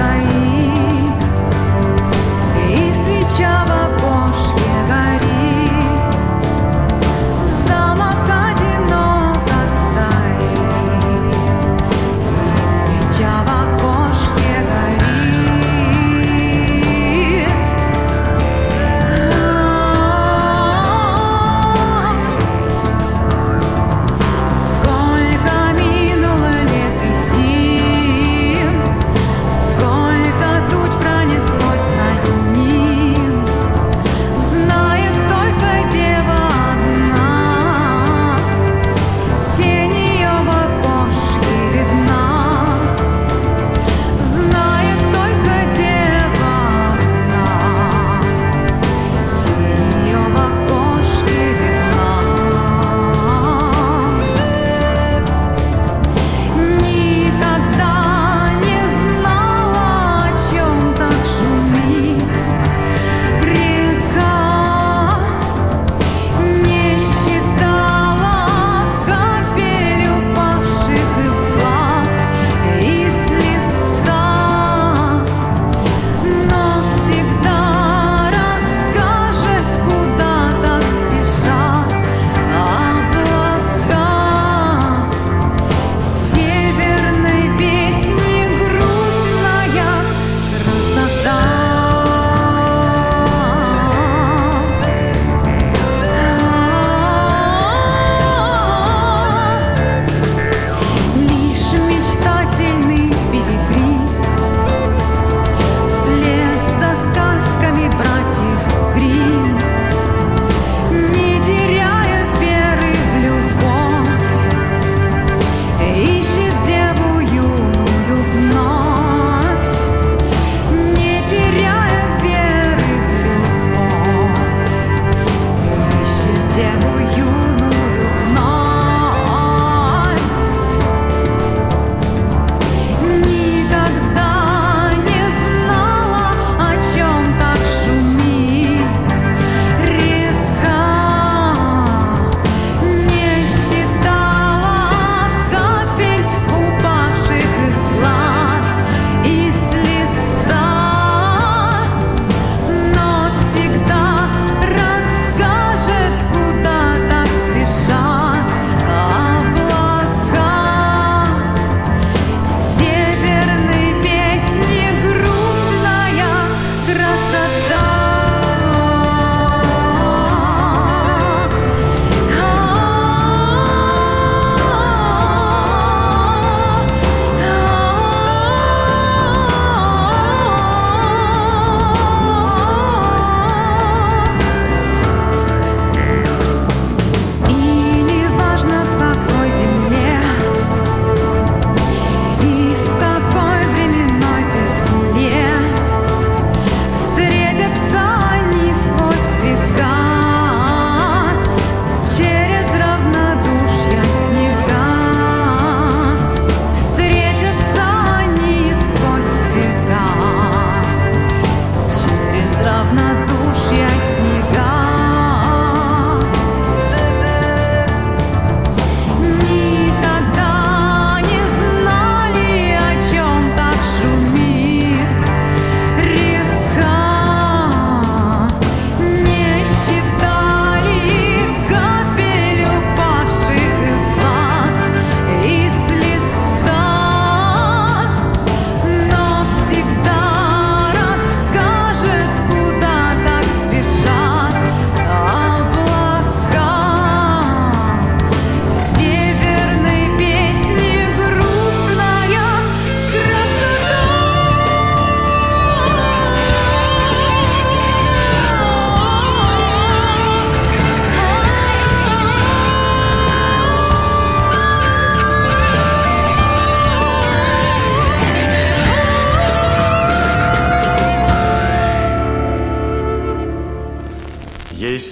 Свеча в окошке горит.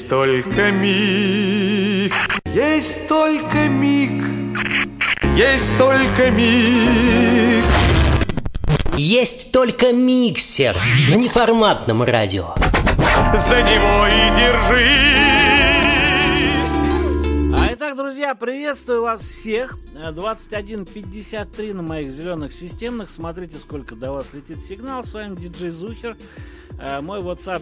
Есть только миг, есть только миг, есть только миг. Есть только миксер на неформатном радио. За него и держись. Итак, друзья, приветствую вас всех. 21:53 на моих зеленых системных. Смотрите, сколько до вас летит сигнал. С вами диджей Зухер. Мой WhatsApp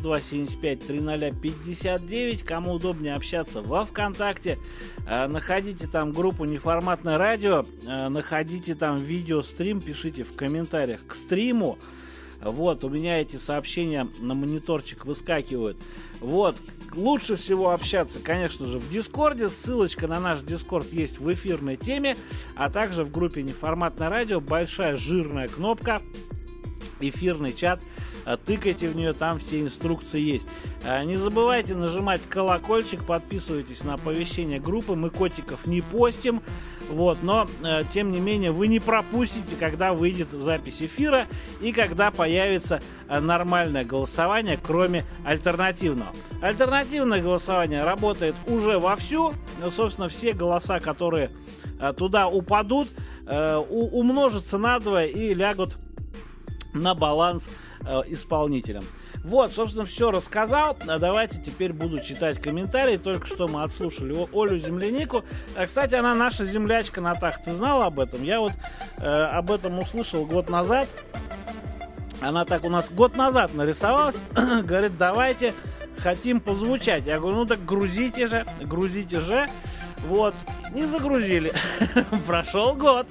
902-75-30-59. Кому удобнее общаться во ВКонтакте, находите там группу Неформатное радио, находите там видеострим, пишите в комментариях к стриму. Вот, у меня эти сообщения на мониторчик выскакивают. Вот, лучше всего общаться, конечно же, в Дискорде. Ссылочка на наш Дискорд есть в эфирной теме, а также в группе Неформатное радио. Большая жирная кнопка, эфирный чат. Тыкайте в нее, там все инструкции есть. Не забывайте нажимать колокольчик, подписывайтесь на оповещения группы. Мы котиков не постим, вот, но тем не менее вы не пропустите, когда выйдет запись эфира и когда появится нормальное голосование, кроме альтернативного. Альтернативное голосование работает уже вовсю. Собственно, все голоса, которые туда упадут, умножатся надвое и лягут на баланс исполнителям. Вот, собственно, все рассказал. Давайте теперь буду читать комментарии. Только что мы отслушали Олю Землянику. Кстати, она наша землячка, Натах. Ты знала об этом? Я вот об этом услышал год назад. Она так у нас год назад нарисовалась. Говорит, давайте, хотим позвучать. Я говорю, ну так грузите же. Вот, не загрузили. Прошел год.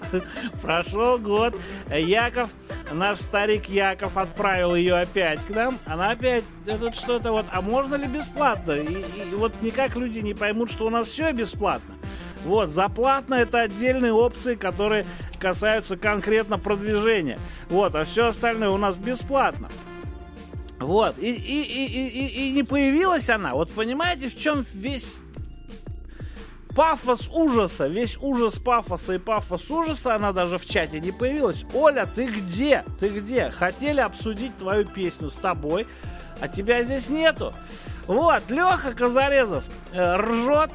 Яков, наш старик Яков, отправил ее опять к нам. Она опять тут что-то вот, а можно ли бесплатно? И вот никак люди не поймут, что у нас все бесплатно. Вот, за платно это отдельные опции, которые касаются конкретно продвижения. Вот, а все остальное у нас бесплатно. Вот, и не появилась она. Вот понимаете, в чем весь пафос ужаса, весь ужас пафоса и пафос ужаса, она даже в чате не появилась. Оля, ты где? Хотели обсудить твою песню с тобой, а тебя здесь нету. Вот, Леха Казарезов ржет,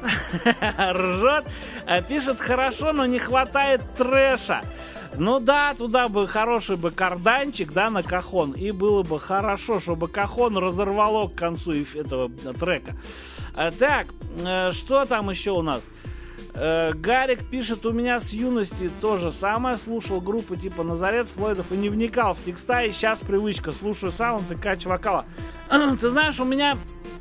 пишет, хорошо, но не хватает трэша. Ну да, туда бы хороший бы карданчик, да, на кахон, и было бы хорошо, чтобы кахон разорвало к концу этого трека. Так, что там еще у нас? Гарик пишет, у меня с юности то же самое. Слушал группы типа Назарет, Флойдов и не вникал в текста. И сейчас привычка. Слушаю саунд и кач вокала. Ты знаешь, у меня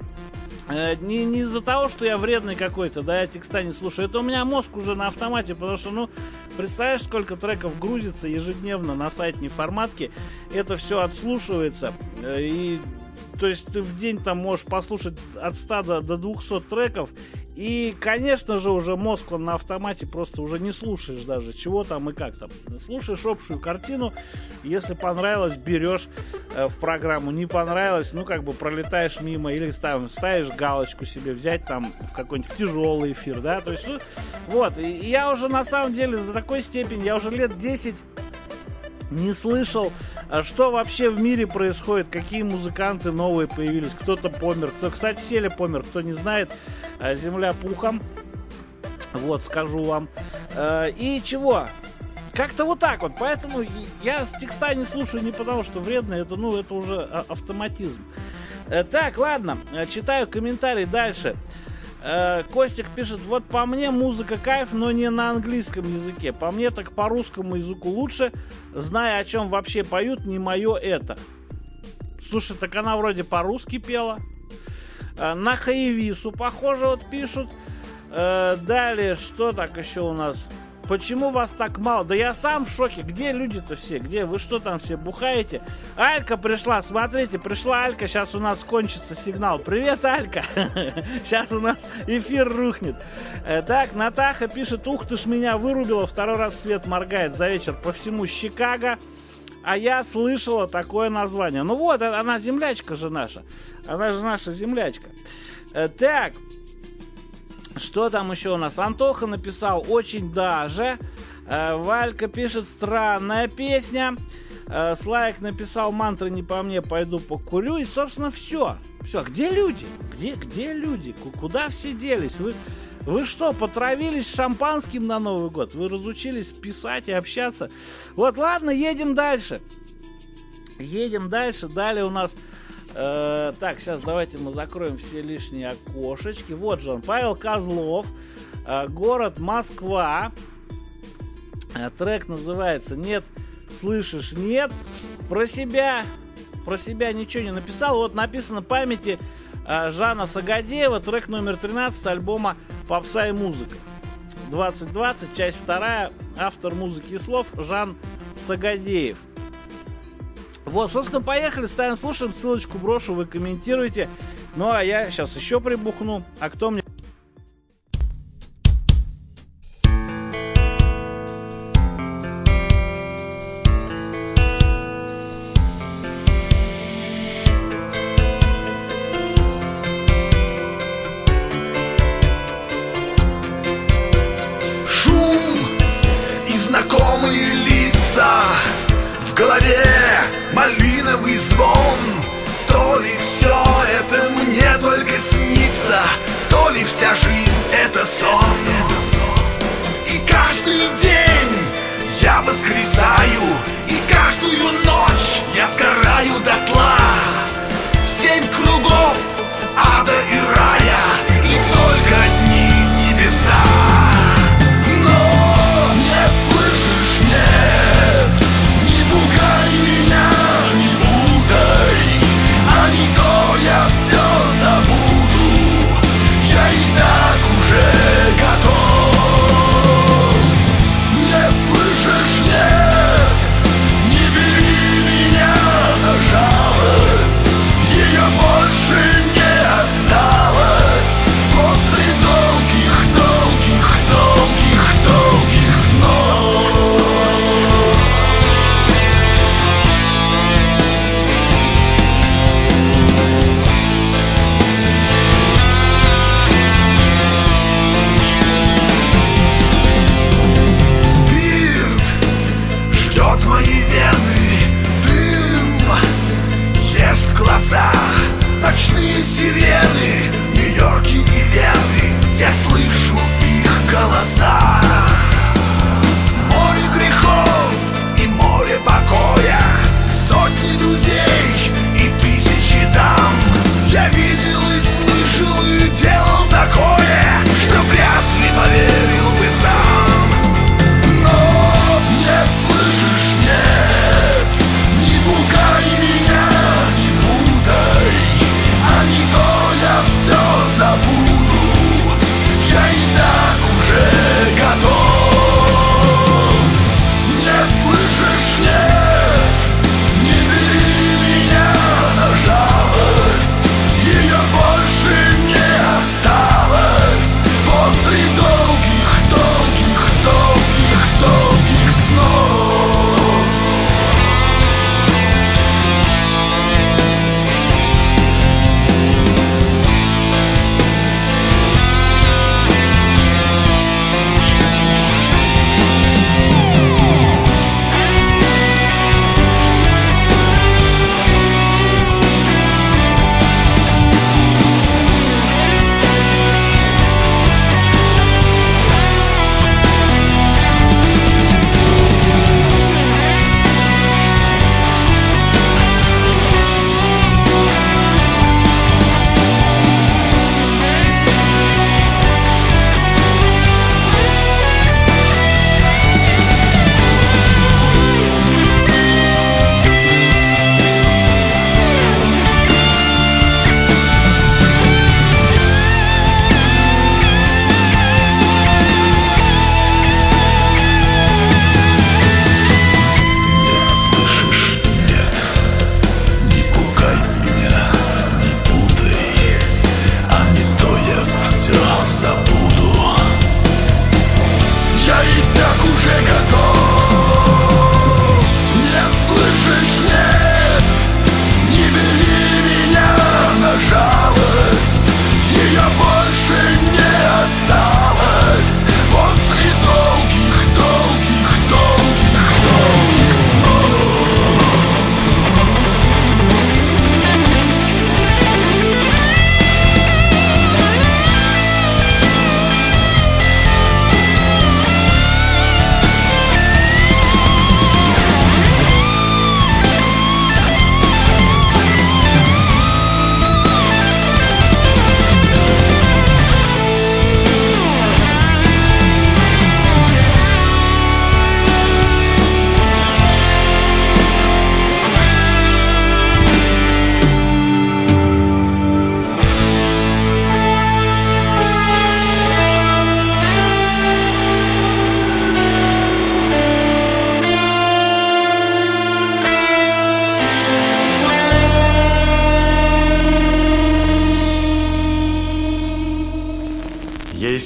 не из-за того, что я вредный какой-то, да, я текста не слушаю. Это у меня мозг уже на автомате, потому что, ну, представляешь, сколько треков грузится ежедневно на сайте Неформатки. Это все отслушивается. И то есть ты в день там можешь послушать от 100 до 200 треков. И, конечно же, уже мозг, он на автомате, просто уже не слушаешь даже, чего там и как там. Слушаешь общую картину, если понравилось, берешь в программу, не понравилось, ну, как бы пролетаешь мимо, или ставишь галочку себе, взять там в какой-нибудь тяжелый эфир, да, то есть, ну, вот, и я уже, на самом деле, до такой степени, я уже лет 10 не слышал, что вообще в мире происходит, какие музыканты новые появились, кто-то помер, кто, кстати, Селя помер, кто не знает, земля пухом, вот, скажу вам, и чего, как-то вот так вот, поэтому я текста не слушаю не потому, что вредно, это, ну, это уже автоматизм. Так, ладно, читаю комментарий дальше. Костик пишет, вот по мне музыка кайф, но не на английском языке. По мне так по русскому языку лучше, зная, о чем вообще поют, не мое это. Слушай, так она вроде по-русски пела. На Хаевису, похоже, вот пишут. Далее, что так еще у нас? Почему вас так мало? Да я сам в шоке. Где люди-то все? Где? Вы что там все бухаете? Алька пришла, смотрите, пришла Алька. Сейчас у нас кончится сигнал. Привет, Алька. Сейчас у нас эфир рухнет. Так, Натаха пишет, ух ты ж, меня вырубила. Второй раз свет моргает за вечер по всему Чикаго. А я слышала такое название. Ну вот, она землячка же наша. Она же наша землячка. Так. Что там еще у нас? Антоха написал, очень даже. Валька пишет, странная песня. Слайк написал, мантры не по мне, пойду покурю. И, собственно, все. Все, где люди? Где люди? Куда все делись? Вы что, потравились шампанским на Новый год? Вы разучились писать и общаться? Вот, ладно, едем дальше. Далее у нас... так, сейчас давайте мы закроем все лишние окошечки. Вот же он, Павел Козлов. Город Москва. Трек называется «Нет, слышишь, нет». Про себя ничего не написал. Вот написано «Памяти Жана Сагадеева», трек номер 13 с альбома «Попса и музыка». 2020, часть 2, автор музыки и слов Жан Сагадеев. Вот, собственно, поехали, ставим, слушаем, ссылочку брошу, вы комментируете. Ну, а я сейчас еще прибухну. А кто мне... Знакомые лица, в голове малиновый звон. То ли все это мне только снится, то ли вся жизнь это сон. И каждый день я воскресаю, и каждую ночь я сгораю дотла. 7 кругов ада и рая, и только одни небеса. Нет, не пугай меня, не путай, а не то я все забуду. Я и так уже готов.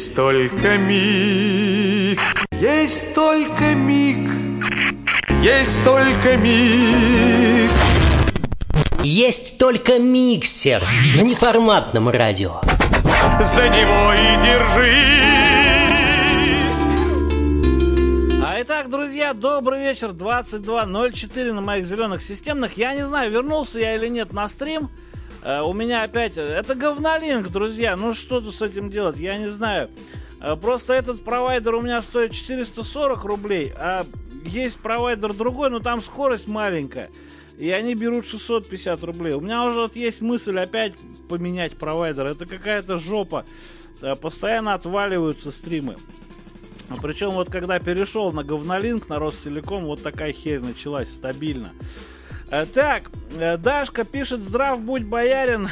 Есть только миг, есть только миг, есть только миг. Есть только миксер на неформатном радио. За него и держись. Итак, друзья, добрый вечер, 22:04 на моих зеленых системных. Я не знаю, вернулся я или нет на стрим. У меня опять... Это говнолинк, друзья. Ну что тут с этим делать, я не знаю. Просто этот провайдер у меня стоит 440 рублей, а есть провайдер другой, но там скорость маленькая. И они берут 650 рублей. У меня уже вот есть мысль опять поменять провайдер. Это какая-то жопа. Постоянно отваливаются стримы. Причем вот когда перешел на говнолинк, на Ростелеком, вот такая херь началась стабильно. Так, Дашка пишет: здрав будь, боярин.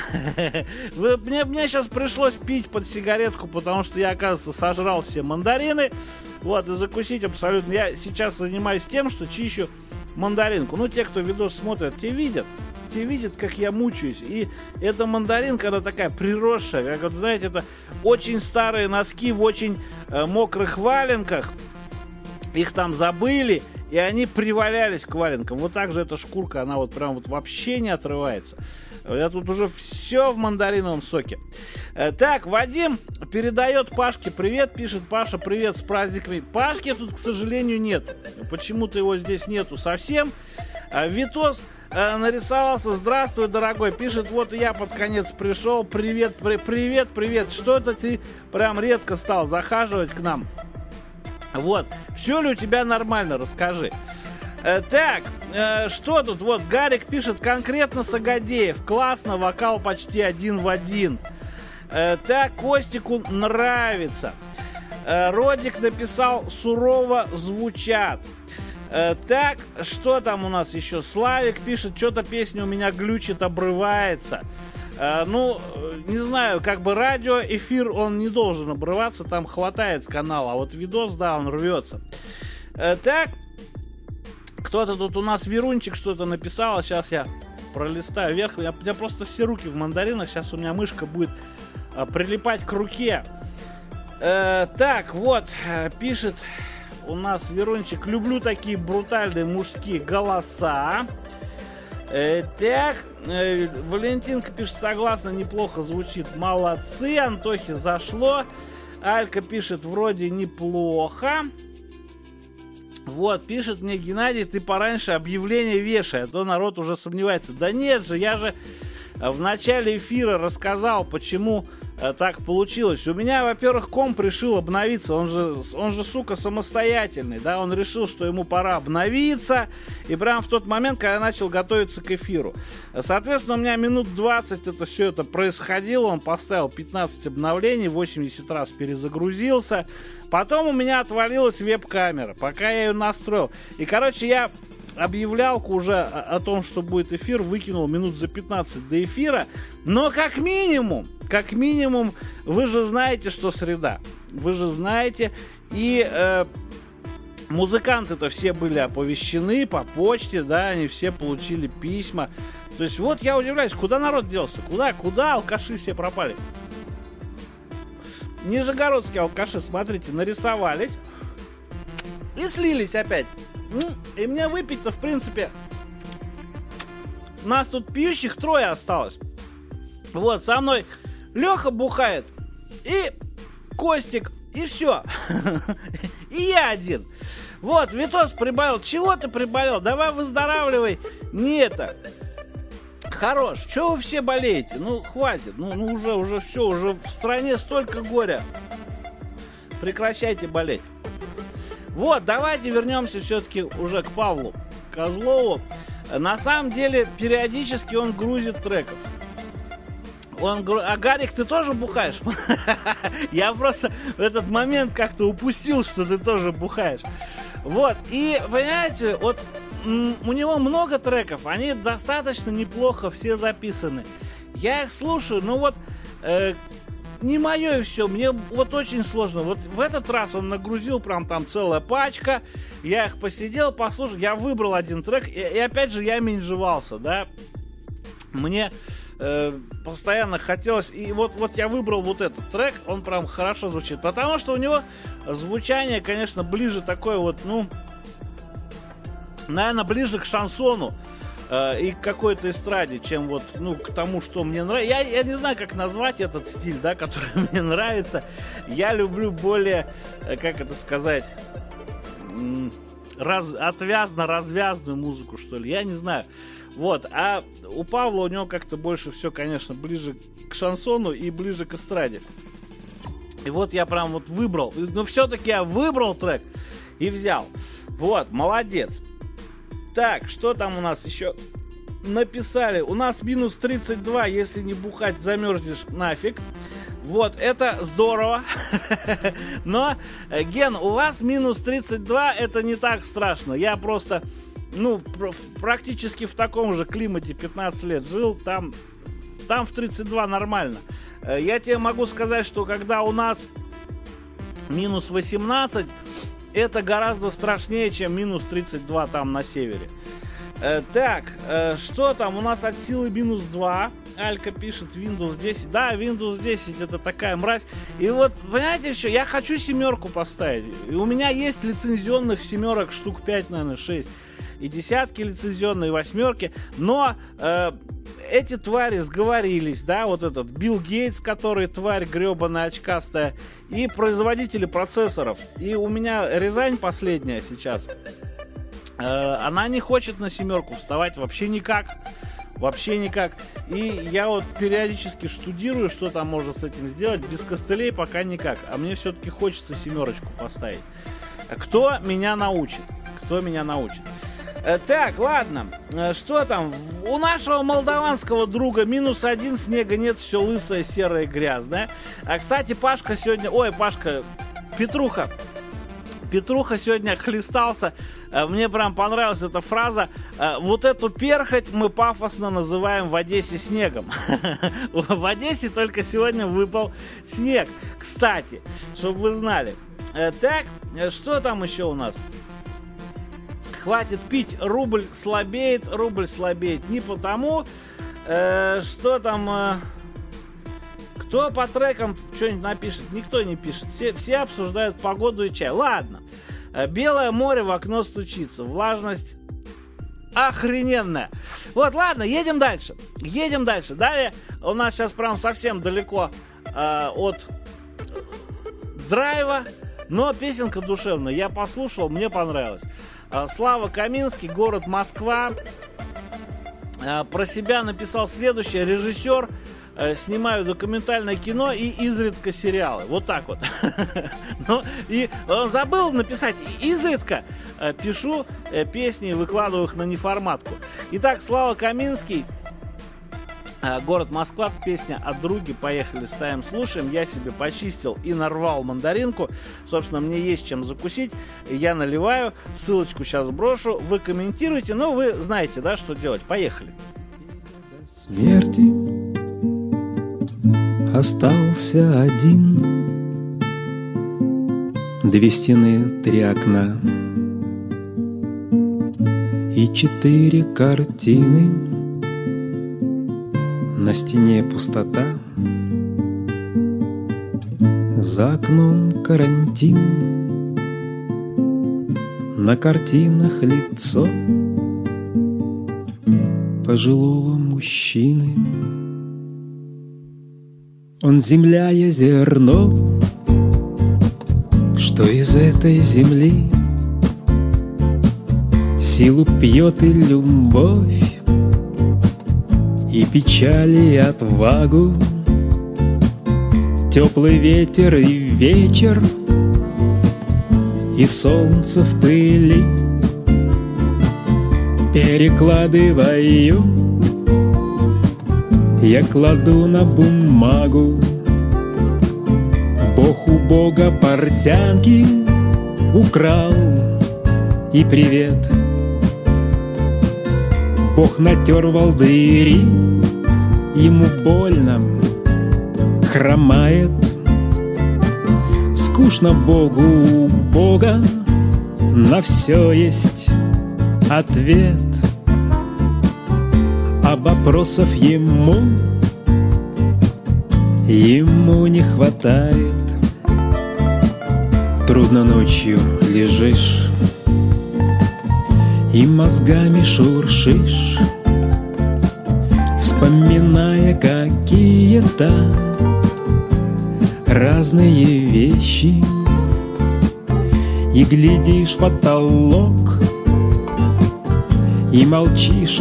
Мне сейчас пришлось пить под сигаретку, потому что я, оказывается, сожрал все мандарины. Вот, и закусить абсолютно. Я сейчас занимаюсь тем, что чищу мандаринку. Ну, те, кто видос смотрят, те видят, как я мучаюсь. И эта мандаринка, она такая приросшая. Как вот, знаете, это очень старые носки в очень мокрых валенках. Их там забыли, и они привалялись к валенкам. Вот так же эта шкурка, она вот прям вот вообще не отрывается. Я тут уже все в мандариновом соке. Так, Вадим передает Пашке привет, пишет: Паша, привет, с праздниками. Пашки тут, к сожалению, нет. Почему-то его здесь нету совсем. Витос нарисовался: здравствуй, дорогой. Пишет: вот и я под конец пришел. Привет, привет. Что это ты прям редко стал захаживать к нам? Вот, все ли у тебя нормально, расскажи. Так, что тут? Вот, Гарик пишет: конкретно Сагадеев. Классно, вокал почти один в один. Так, Костику нравится. Родик написал: сурово звучат. Так, что там у нас еще? Славик пишет: что-то песня у меня глючит, обрывается. Ну, не знаю, как бы радиоэфир, он не должен обрываться, там хватает канала, а вот видос, да, он рвется. Так, кто-то тут у нас, Верунчик, что-то написал, сейчас я пролистаю вверх, у меня просто все руки в мандаринах, сейчас у меня мышка будет прилипать к руке. Так, вот, пишет у нас Верунчик: люблю такие брутальные мужские голоса. Так, Валентинка пишет: согласна, неплохо звучит, молодцы. Антохе зашло. Алька пишет: вроде неплохо. Вот, пишет мне Геннадий: ты пораньше объявление вешай, а то народ уже сомневается. Да нет же, я же в начале эфира рассказал, почему так получилось. У меня, во-первых, комп решил обновиться. Он же, сука, самостоятельный, да, он решил, что ему пора обновиться. И прямо в тот момент, когда я начал готовиться к эфиру. Соответственно, у меня минут 20 все это происходило. Он поставил 15 обновлений, 80 раз перезагрузился. Потом у меня отвалилась веб-камера, пока я ее настроил. И, короче, я объявлялку уже о том, что будет эфир, выкинул минут за 15 до эфира. Но как минимум, вы же знаете, что среда. Вы же знаете. И музыканты-то все были оповещены по почте, да, они все получили письма. То есть вот я удивляюсь, куда народ делся? Куда алкаши все пропали? Нижегородские алкаши, смотрите, нарисовались и слились опять. И мне выпить-то, в принципе, нас тут пьющих 3 осталось. Вот, со мной Леха бухает, и Костик, и все. И я один. Вот, Витос прибавил. Чего ты прибавил? Давай выздоравливай. Не это. Хорош. Чего вы все болеете? Ну, хватит. Ну уже все. Уже в стране столько горя. Прекращайте болеть. Вот, давайте вернемся все-таки уже к Павлу Козлову. На самом деле, периодически он грузит треков. А Гарик, ты тоже бухаешь? Я просто в этот момент как-то упустил, что ты тоже бухаешь. Вот, и, понимаете, вот у него много треков, они достаточно неплохо все записаны. Я их слушаю, но вот не мое и все, мне вот очень сложно. Вот в этот раз он нагрузил прям там целая пачка, я их посидел, послушал, я выбрал один трек, и опять же я менжевался, да. Мне постоянно хотелось. И вот я выбрал вот этот трек, он прям хорошо звучит. Потому что у него звучание, конечно, ближе такое вот, ну, наверное, ближе к шансону и к какой-то эстраде, чем вот, ну, к тому, что мне нравится. Я не знаю, как назвать этот стиль, да, который мне нравится. Я люблю более, как это сказать, развязную музыку, что ли. Я не знаю. Вот. А у Павла, у него как-то больше все, конечно, ближе к шансону и ближе к эстраде. И вот я прям вот выбрал. Но все-таки я выбрал трек и взял. Вот, молодец. Так, что там у нас еще написали? У нас минус 32, если не бухать, замерзнешь нафиг. Вот, это здорово. Но, Ген, у вас минус 32, это не так страшно. Я просто, ну, практически в таком же климате 15 лет жил. Там в 32 нормально. Я тебе могу сказать, что когда у нас минус 18, это гораздо страшнее, чем минус 32 там на севере. Так, что там? У нас от силы минус 2. Алька пишет Windows 10. Да, Windows 10 это такая мразь. И вот, понимаете, что? Я хочу семерку поставить. И у меня есть лицензионных семерок штук 5, наверное, 6. И десятки лицензионные, восьмерки. Но эти твари сговорились, да, вот этот Билл Гейтс, который тварь гребаная очкастая, и производители процессоров. И у меня Рязань последняя сейчас. Она не хочет на семерку вставать вообще никак. Вообще никак. И я вот периодически штудирую, что там можно с этим сделать. Без костылей пока никак. А мне все-таки хочется семерочку поставить. Кто меня научит? Кто меня научит? Так, ладно. Что там? У нашего молдаванского друга минус 1, снега нет, все лысое, серое, грязное. А, кстати, Пашка сегодня... Ой, Пашка, Петруха сегодня хлестался. Мне прям понравилась эта фраза. Вот эту перхоть мы пафосно называем в Одессе снегом. В Одессе только сегодня выпал снег. Кстати, чтобы вы знали. Так, что там еще у нас? Хватит пить, рубль слабеет не потому, что там... Кто по трекам что-нибудь напишет? Никто не пишет. Все обсуждают погоду и чай. Ладно. Белое море в окно стучится. Влажность охрененная. Вот, ладно, едем дальше. Далее у нас сейчас прям совсем далеко от драйва, но песенка душевная. Я послушал, мне понравилось. Слава Каминский, город Москва. Про себя написал следующее. Режиссер, снимаю документальное кино и изредка сериалы. Вот так вот. Ну, и забыл написать. Изредка пишу песни и выкладываю их на неформатку. Итак, Слава Каминский, город Москва, песня от други. Поехали, ставим, слушаем. Я себе почистил и нарвал мандаринку. Собственно, мне есть чем закусить. Я наливаю. Ссылочку сейчас брошу. Вы комментируете. Ну, вы знаете, да, что делать. Поехали. Смерти остался один. 2 стены, 3 окна и 4 картины. На стене пустота, за окном карантин. На картинах лицо пожилого мужчины. Он земля и зерно, что из этой земли силу пьет и любовь, и печали, и отвагу, теплый ветер и вечер, и солнце в пыли. Перекладываю, я кладу на бумагу. Бог у Бога портянки украл, и привет. Бог натер волдыри, ему больно, хромает. Скучно Богу, у Бога на все есть ответ. А а вопросов ему не хватает. Трудно ночью лежишь и мозгами шуршишь, вспоминая какие-то разные вещи, и глядишь в потолок, и молчишь,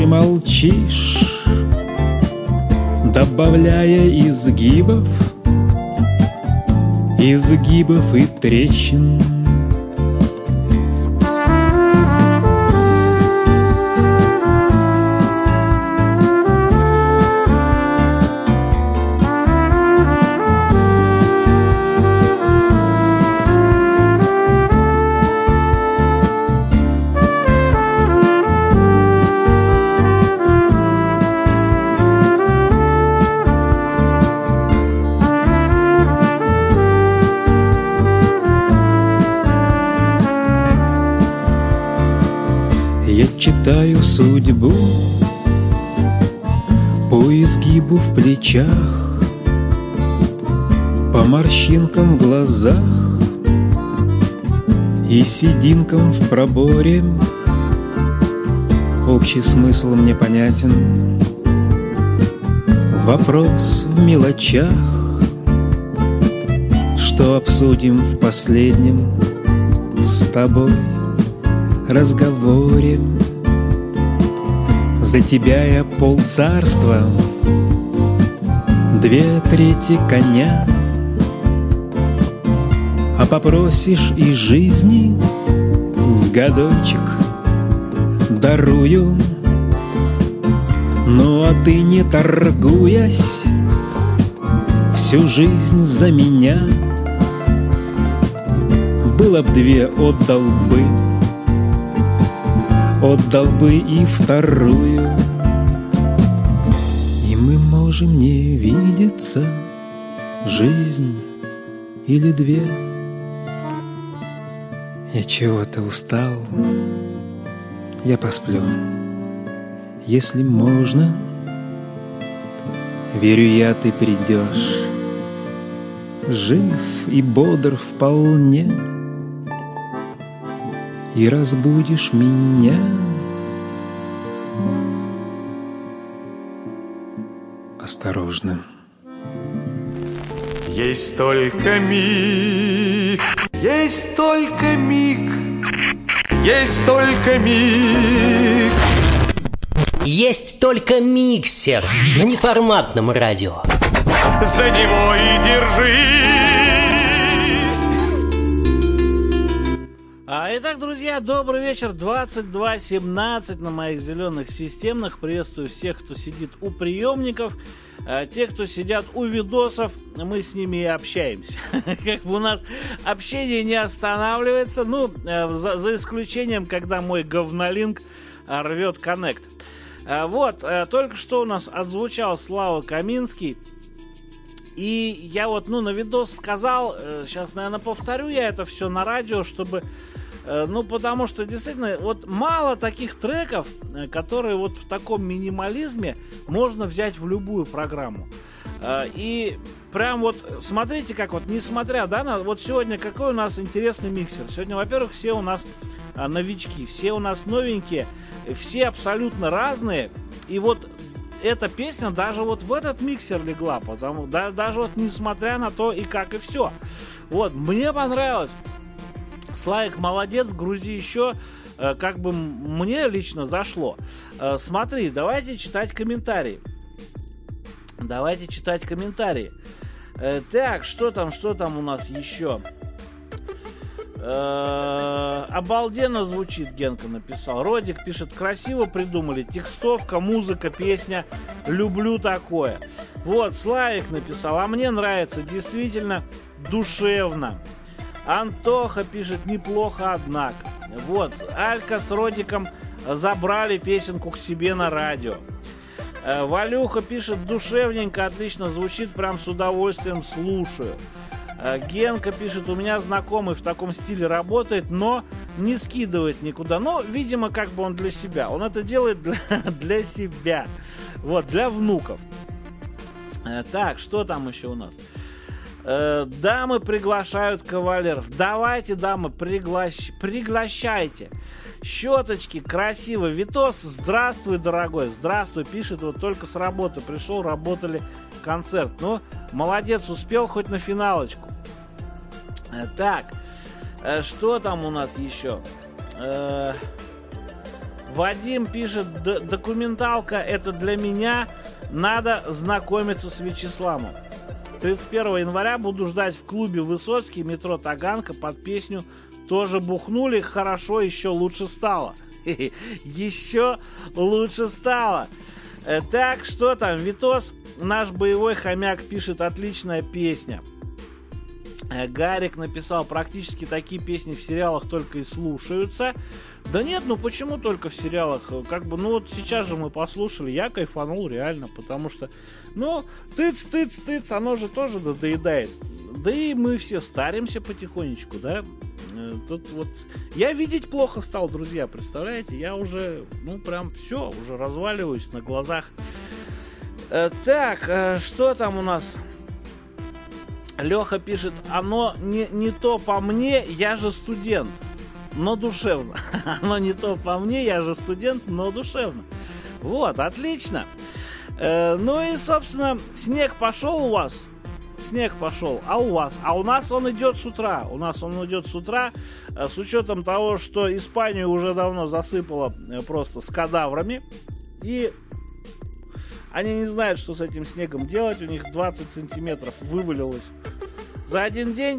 добавляя изгибов и трещин. Я читаю судьбу по изгибу в плечах, по морщинкам в глазах и сединкам в проборе. Общий смысл мне понятен, вопрос в мелочах, что обсудим в последнем с тобой разговоре. За тебя я полцарства, 2/3 коня, а попросишь и жизни годочек дарую. Ну а ты, не торгуясь, всю жизнь за меня, было б 2, отдал бы и вторую. И мы можем не видеться жизнь или 2. Я чего-то устал, я посплю, если можно. Верю я, ты придешь, жив и бодр вполне, и разбудишь меня. Осторожно. Есть только миг, есть только миг, есть только миг. Есть только миксер на неформатном радио. За него и держись. Итак, друзья, добрый вечер. 22:17 на моих зеленых системных. Приветствую всех, кто сидит у приемников. Те, кто сидят у видосов, мы с ними и общаемся. Как бы у нас общение не останавливается. Ну, за исключением, когда мой говнолинк рвет коннект. Вот, только что у нас отзвучал Слава Каминский. И я вот, на видос сказал, сейчас, наверное, повторю я это все на радио, чтобы... потому что, действительно, вот мало таких треков, которые вот в таком минимализме можно взять в любую программу. И прям вот, смотрите, как вот, несмотря, да, вот сегодня какой у нас интересный миксер. Сегодня, во-первых, все у нас новички, все у нас новенькие, все абсолютно разные. И вот эта песня даже вот в этот миксер легла, потому даже вот несмотря на то и как и все. Вот, мне понравилось. Славик, молодец, грузи еще. Как бы мне лично зашло. Смотри, давайте читать комментарии. Так, что там у нас еще? Обалденно звучит, Генка написал. Родик пишет, красиво придумали. Текстовка, музыка, песня. Люблю такое. Вот, Славик написал, а мне нравится, действительно душевно. Антоха пишет, неплохо, однако. Вот, Алька с Родиком забрали песенку к себе на радио. Валюха пишет, душевненько, отлично звучит, прям с удовольствием слушаю. Генка пишет, у меня знакомый в таком стиле работает, но не скидывает никуда. Но, видимо, как бы он для себя. Он это делает для себя. Вот, для внуков. Так, что там еще у нас? Дамы приглашают кавалеров. Давайте, дамы, приглашайте. Щеточки, красиво. Витос, здравствуй, дорогой. Здравствуй, пишет, вот только с работы пришел, работали концерт. Ну, молодец, успел хоть на финалочку. Так, что там у нас еще? Вадим пишет, документалка это для меня, надо знакомиться с Вячеславом. 31 января буду ждать в клубе Высоцкий, метро Таганка под песню «Тоже бухнули, хорошо, еще лучше стало». Еще лучше стало. Так, что там? Витос, наш боевой хомяк, пишет, отличная песня. Гарик написал, практически такие песни в сериалах только и слушаются. Да нет, ну почему только в сериалах? Как бы, ну вот сейчас же мы послушали, я кайфанул реально, потому что, ну, тыц, оно же тоже надоедает. Да и мы все старимся потихонечку, да? Тут вот, я видеть плохо стал, друзья, представляете? Я уже, ну прям все, уже разваливаюсь на глазах. Так, что там у нас? Леха пишет, оно не то по мне, я же студент, но душевно. Оно не то по мне, я же студент, но душевно. Вот, отлично. Ну и, собственно, снег пошел у вас. Снег пошел, а у вас? А у нас он идет с утра. У нас он идет с утра, с учетом того, что Испанию уже давно засыпало просто с кадаврами. И они не знают, что с этим снегом делать. У них 20 сантиметров вывалилось за один день.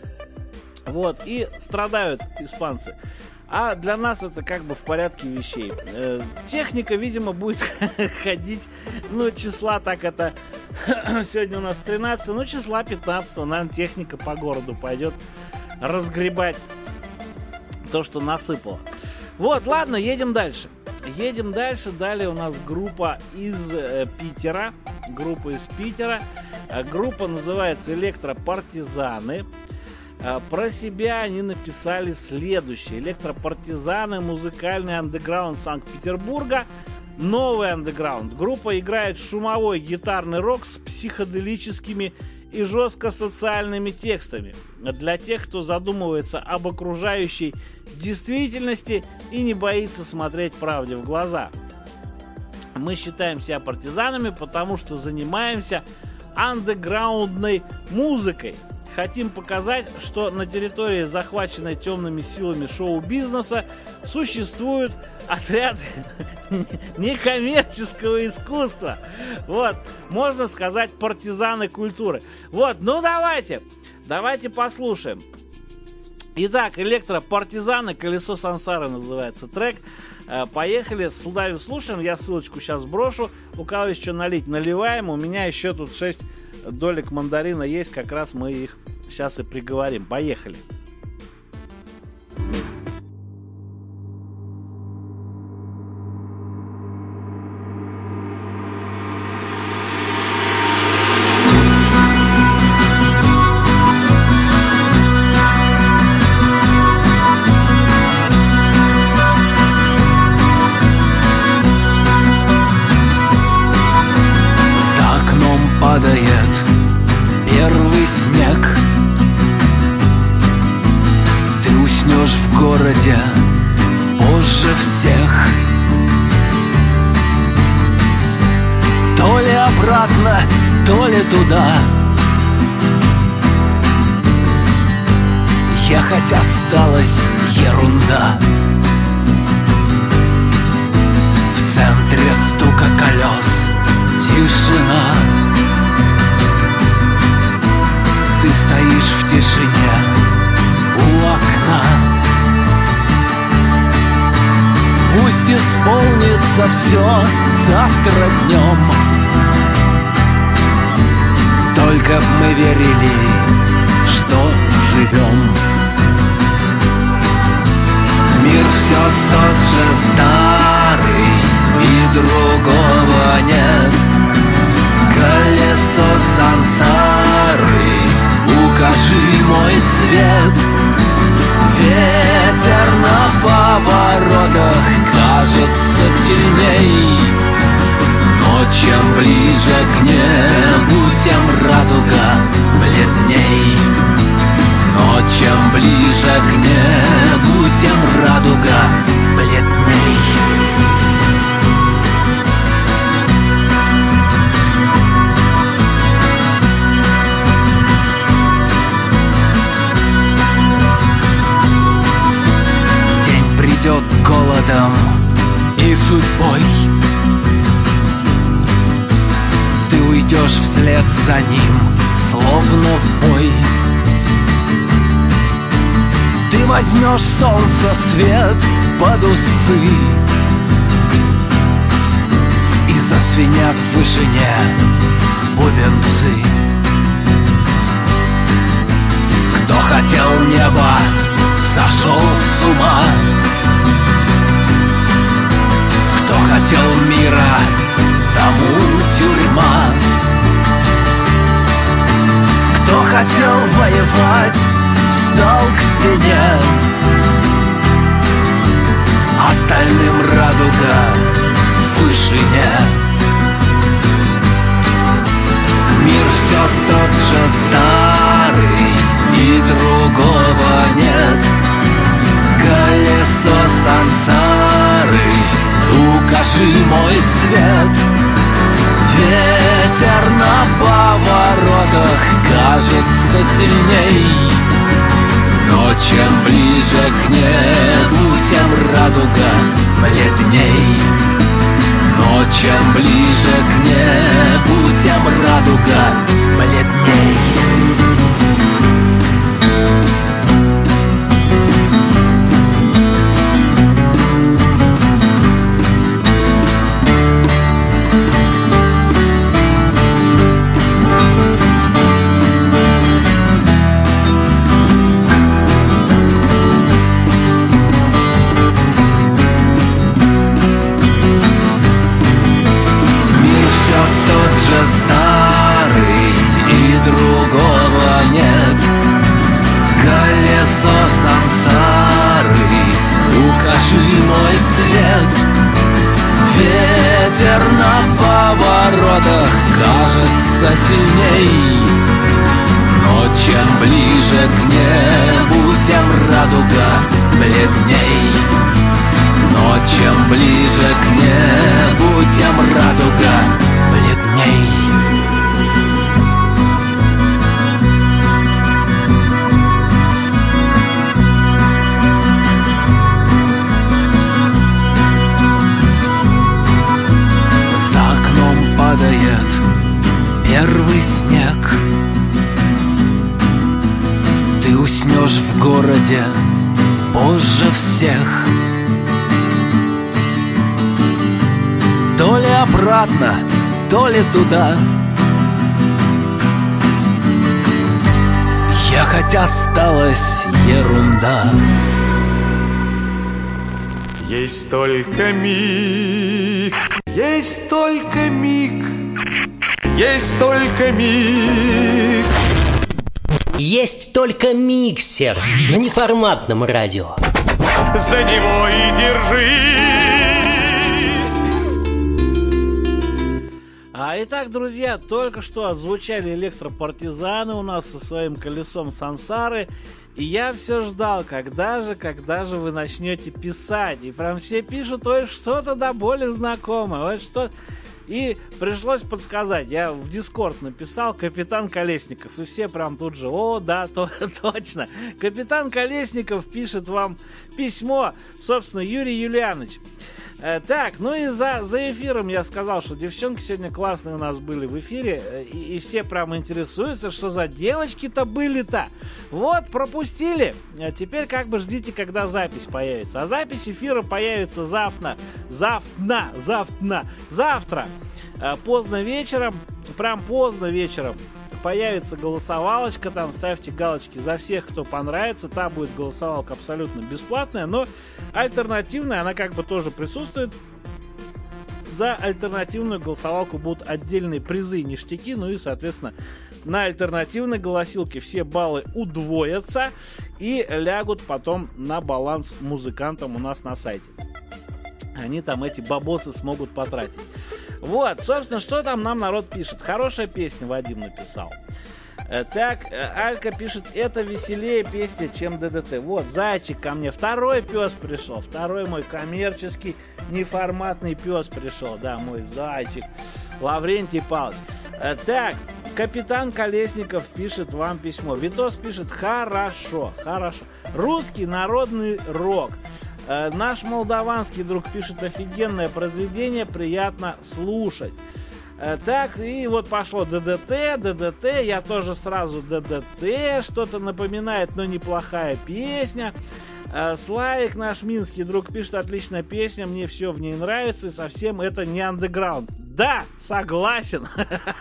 Вот, и страдают испанцы. А для нас это как бы в порядке вещей. Техника, видимо, будет ходить, ну, числа так это... Сегодня у нас 13, ну, числа 15, наверное, техника по городу пойдет разгребать то, что насыпало. Вот, ладно, едем дальше. Едем дальше. Далее у нас группа из Питера. Группа из Питера. Группа называется «Электропартизаны». Про себя они написали следующее. «Электропартизаны» — музыкальный андеграунд Санкт-Петербурга. Новый андеграунд. Группа играет шумовой гитарный рок с психоделическими и жестко социальными текстами. Для тех, кто задумывается об окружающей действительности и не боится смотреть правде в глаза. Мы считаем себя партизанами, потому что занимаемся андеграундной музыкой. Хотим показать, что на территории, захваченной темными силами шоу-бизнеса, существуют отряды некоммерческого искусства. Вот, можно сказать, партизаны культуры. Вот, ну давайте послушаем. Итак, «Электропартизаны», «Колесо сансары» называется трек. Поехали, слушаем. Я ссылочку сейчас брошу. У кого есть что налить, наливаем. У меня еще тут 6 долек мандарина есть. Как раз мы их сейчас и приговорим. Поехали. Первый снег. Ты уснешь в городе позже всех. То ли обратно, то ли туда. Ехать осталась ерунда. В центре стука колес тишина. Ты стоишь в тишине у окна. Пусть исполнится все завтра днем. Только б мы верили, что живем. Мир все тот же старый, и другого нет. Колесо сансары, укажи мой цвет. Ветер на поворотах кажется сильней, но чем ближе к небу, тем радуга бледней. Но чем ближе к небу, тем радуга бледней. День придет голодом и судьбой. Ты уйдешь вслед за ним, словно в бой. Ты возьмешь солнце свет под узцы, и засвинят в вышине бубенцы. Кто хотел неба, сошел с ума. Кто хотел мира, тому тюрьма. Кто хотел воевать, встал к стене. Остальным радуга в вышине. Мир все тот же старый, и другого нет. Колесо сансары, укажи мой цвет. Ветер на поворотах кажется сильней. Но чем ближе к небу, тем радуга бледней. Но чем ближе к небу, тем радуга бледней. Старый, и другого нет. Колесо сансары, укажи мой цвет. Ветер на поворотах кажется сильней. Но чем ближе к небу, тем радуга бледней. Но чем ближе к небу, тем радуга бледней. За окном падает первый снег. Ты уснешь в городе позже всех. То ли обратно, то ли туда. Ехать осталась ерунда. Есть только миг, есть только миг, есть только миг. Есть только миксер на неформатном радио. За него и держись. Итак, друзья, только что отзвучали электропартизаны у нас со своим колесом сансары. И я все ждал, когда же вы начнете писать. И прям все пишут, ой, что-то да более знакомое, ой, что... И пришлось подсказать. Я в Дискорд написал «Капитан Колесников». И все прям тут же, о, да, точно. Капитан Колесников пишет вам письмо, собственно, Юрий Юлианович. Так, ну и за эфиром я сказал, что девчонки сегодня классные у нас были в эфире, и все прям интересуются, что за девочки-то были-то. Вот, пропустили. Теперь как бы ждите, когда запись появится. А запись эфира появится завтра. Поздно вечером, прям поздно вечером появится голосовалочка, там ставьте галочки за всех, кто понравится. Та будет голосовалка абсолютно бесплатная, но альтернативная, она как бы тоже присутствует. За альтернативную голосовалку будут отдельные призы и ништяки, ну и, соответственно, на альтернативной голосилке все баллы удвоятся и лягут потом на баланс музыкантам у нас на сайте. Они там эти бабосы смогут потратить. Вот, собственно, что там нам народ пишет. Хорошая песня Вадим написал. Так, Алька пишет, это веселее песня, чем ДДТ. Вот, зайчик ко мне. Второй пес пришел. Второй мой коммерческий, неформатный пес пришел. Да, мой зайчик. Лаврентий Павлович. Так, капитан Колесников пишет вам письмо. Витос пишет, хорошо, хорошо. Русский народный рок. Наш молдаванский друг пишет, офигенное произведение, приятно слушать. Так, и вот пошло ДДТ, я тоже сразу ДДТ, что-то напоминает, но неплохая песня. Славик, наш минский друг, пишет, отличная песня, мне все в ней нравится, и совсем это не андеграунд. Да, согласен.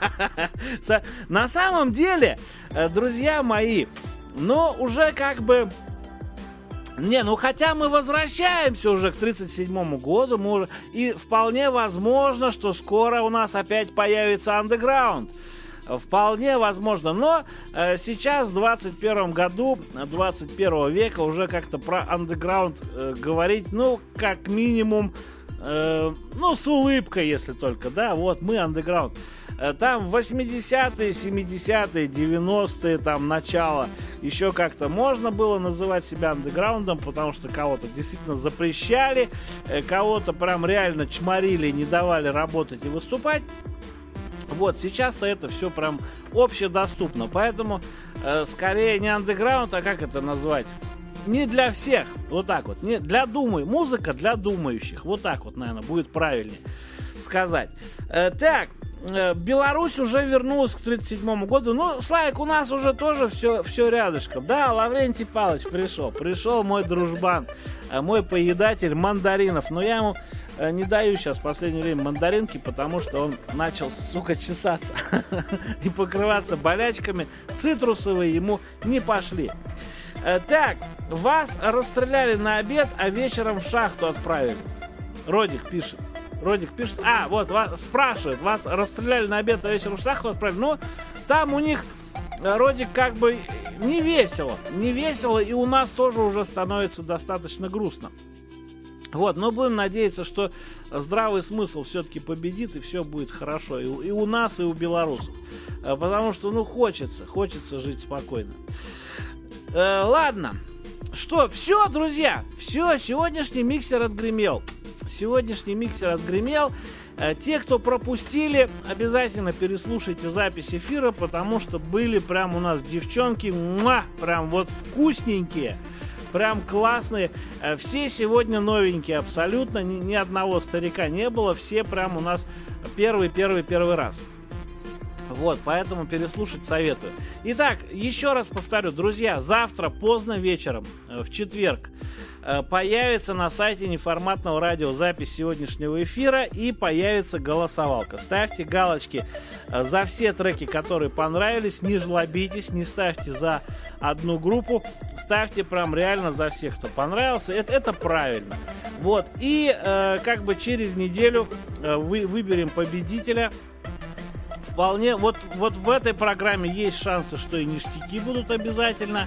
На самом деле, друзья мои, но уже как бы... Не, ну хотя мы возвращаемся уже к 1937 году, и вполне возможно, что скоро у нас опять появится андеграунд. Вполне возможно, но сейчас в 21 году 21 века уже как-то про андеграунд говорить, ну, как минимум, ну, с улыбкой, если только, да, вот мы андеграунд. Там 80-е, 70-е, 90-е, там начало, еще как-то можно было называть себя андеграундом, потому что кого-то действительно запрещали, кого-то прям реально чморили, не давали работать и выступать. Вот, сейчас-то это все прям общедоступно, поэтому скорее не андеграунд, а как это назвать? Не для всех, вот так вот, не для музыка для думающих, вот так вот, наверное, будет правильнее сказать. Так, Беларусь уже вернулась к 1937 году. Ну, Славик, у нас уже тоже все рядышком. Да, Лаврентий Павлович пришел мой дружбан, мой поедатель мандаринов. Но я ему не даю сейчас в последнее время мандаринки, потому что он начал, сука, чесаться и покрываться болячками. Цитрусовые ему не пошли. Так, вас расстреляли на обед, а вечером в шахту отправили. Родик пишет, вот вас спрашивает, вас расстреляли на обед, а вечером в шахту отправили. Ну, там у них, Родик, как бы не весело, и у нас тоже уже становится достаточно грустно. Вот, но будем надеяться, что здравый смысл все-таки победит, и все будет хорошо. И у нас, и у белорусов. Потому что, ну, хочется жить спокойно. Ладно. Что, все, друзья, все, сегодняшний миксер отгремел. Те, кто пропустили, обязательно переслушайте запись эфира, потому что были прям у нас девчонки, прям вот вкусненькие, прям классные. Все сегодня новенькие абсолютно, ни одного старика не было, все прям у нас первый раз. Вот, поэтому переслушать советую. Итак, еще раз повторю, друзья, завтра поздно вечером, в четверг, появится на сайте неформатного радио запись сегодняшнего эфира и появится голосовалка. Ставьте галочки за все треки, которые понравились, не жлобитесь, не ставьте за одну группу, ставьте прям реально за всех, кто понравился. Это правильно. Вот, и как бы через неделю выберем победителя. Вполне, вот в этой программе есть шансы, что и ништяки будут обязательно.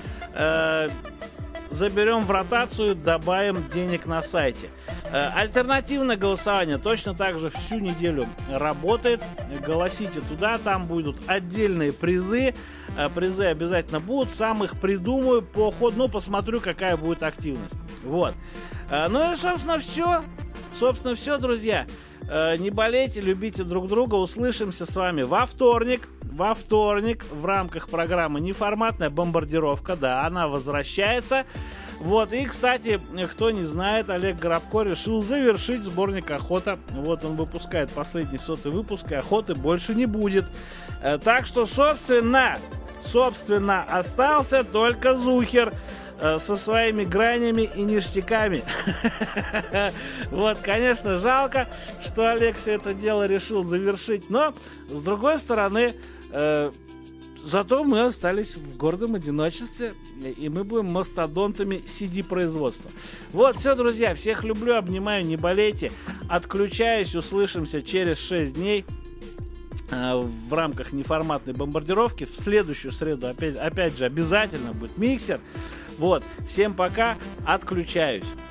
Заберем в ротацию, добавим денег на сайте. Альтернативное голосование точно так же всю неделю работает. Голосите туда, там будут отдельные призы. Призы обязательно будут. Сам их придумаю по ходу, ну, посмотрю, какая будет активность. Вот. Ну и, собственно, все, друзья. Не болейте, любите друг друга. Услышимся с вами во вторник в рамках программы «Неформатная бомбардировка». Да, она возвращается. Вот, и, кстати, кто не знает, Олег Горобко решил завершить сборник «Охота». Вот он выпускает последний 100-й выпуск, и охоты больше не будет. Так что, собственно, остался только Зухер со своими гранями и ништяками. Вот, конечно, жалко, что Олег все это дело решил завершить, но, с другой стороны, зато мы остались в гордом одиночестве, и мы будем мастодонтами CD-производства. Вот, все, друзья, всех люблю, обнимаю, не болейте, отключаюсь, услышимся через 6 дней в рамках неформатной бомбардировки. В следующую среду опять же обязательно будет миксер. Вот, всем пока, отключаюсь.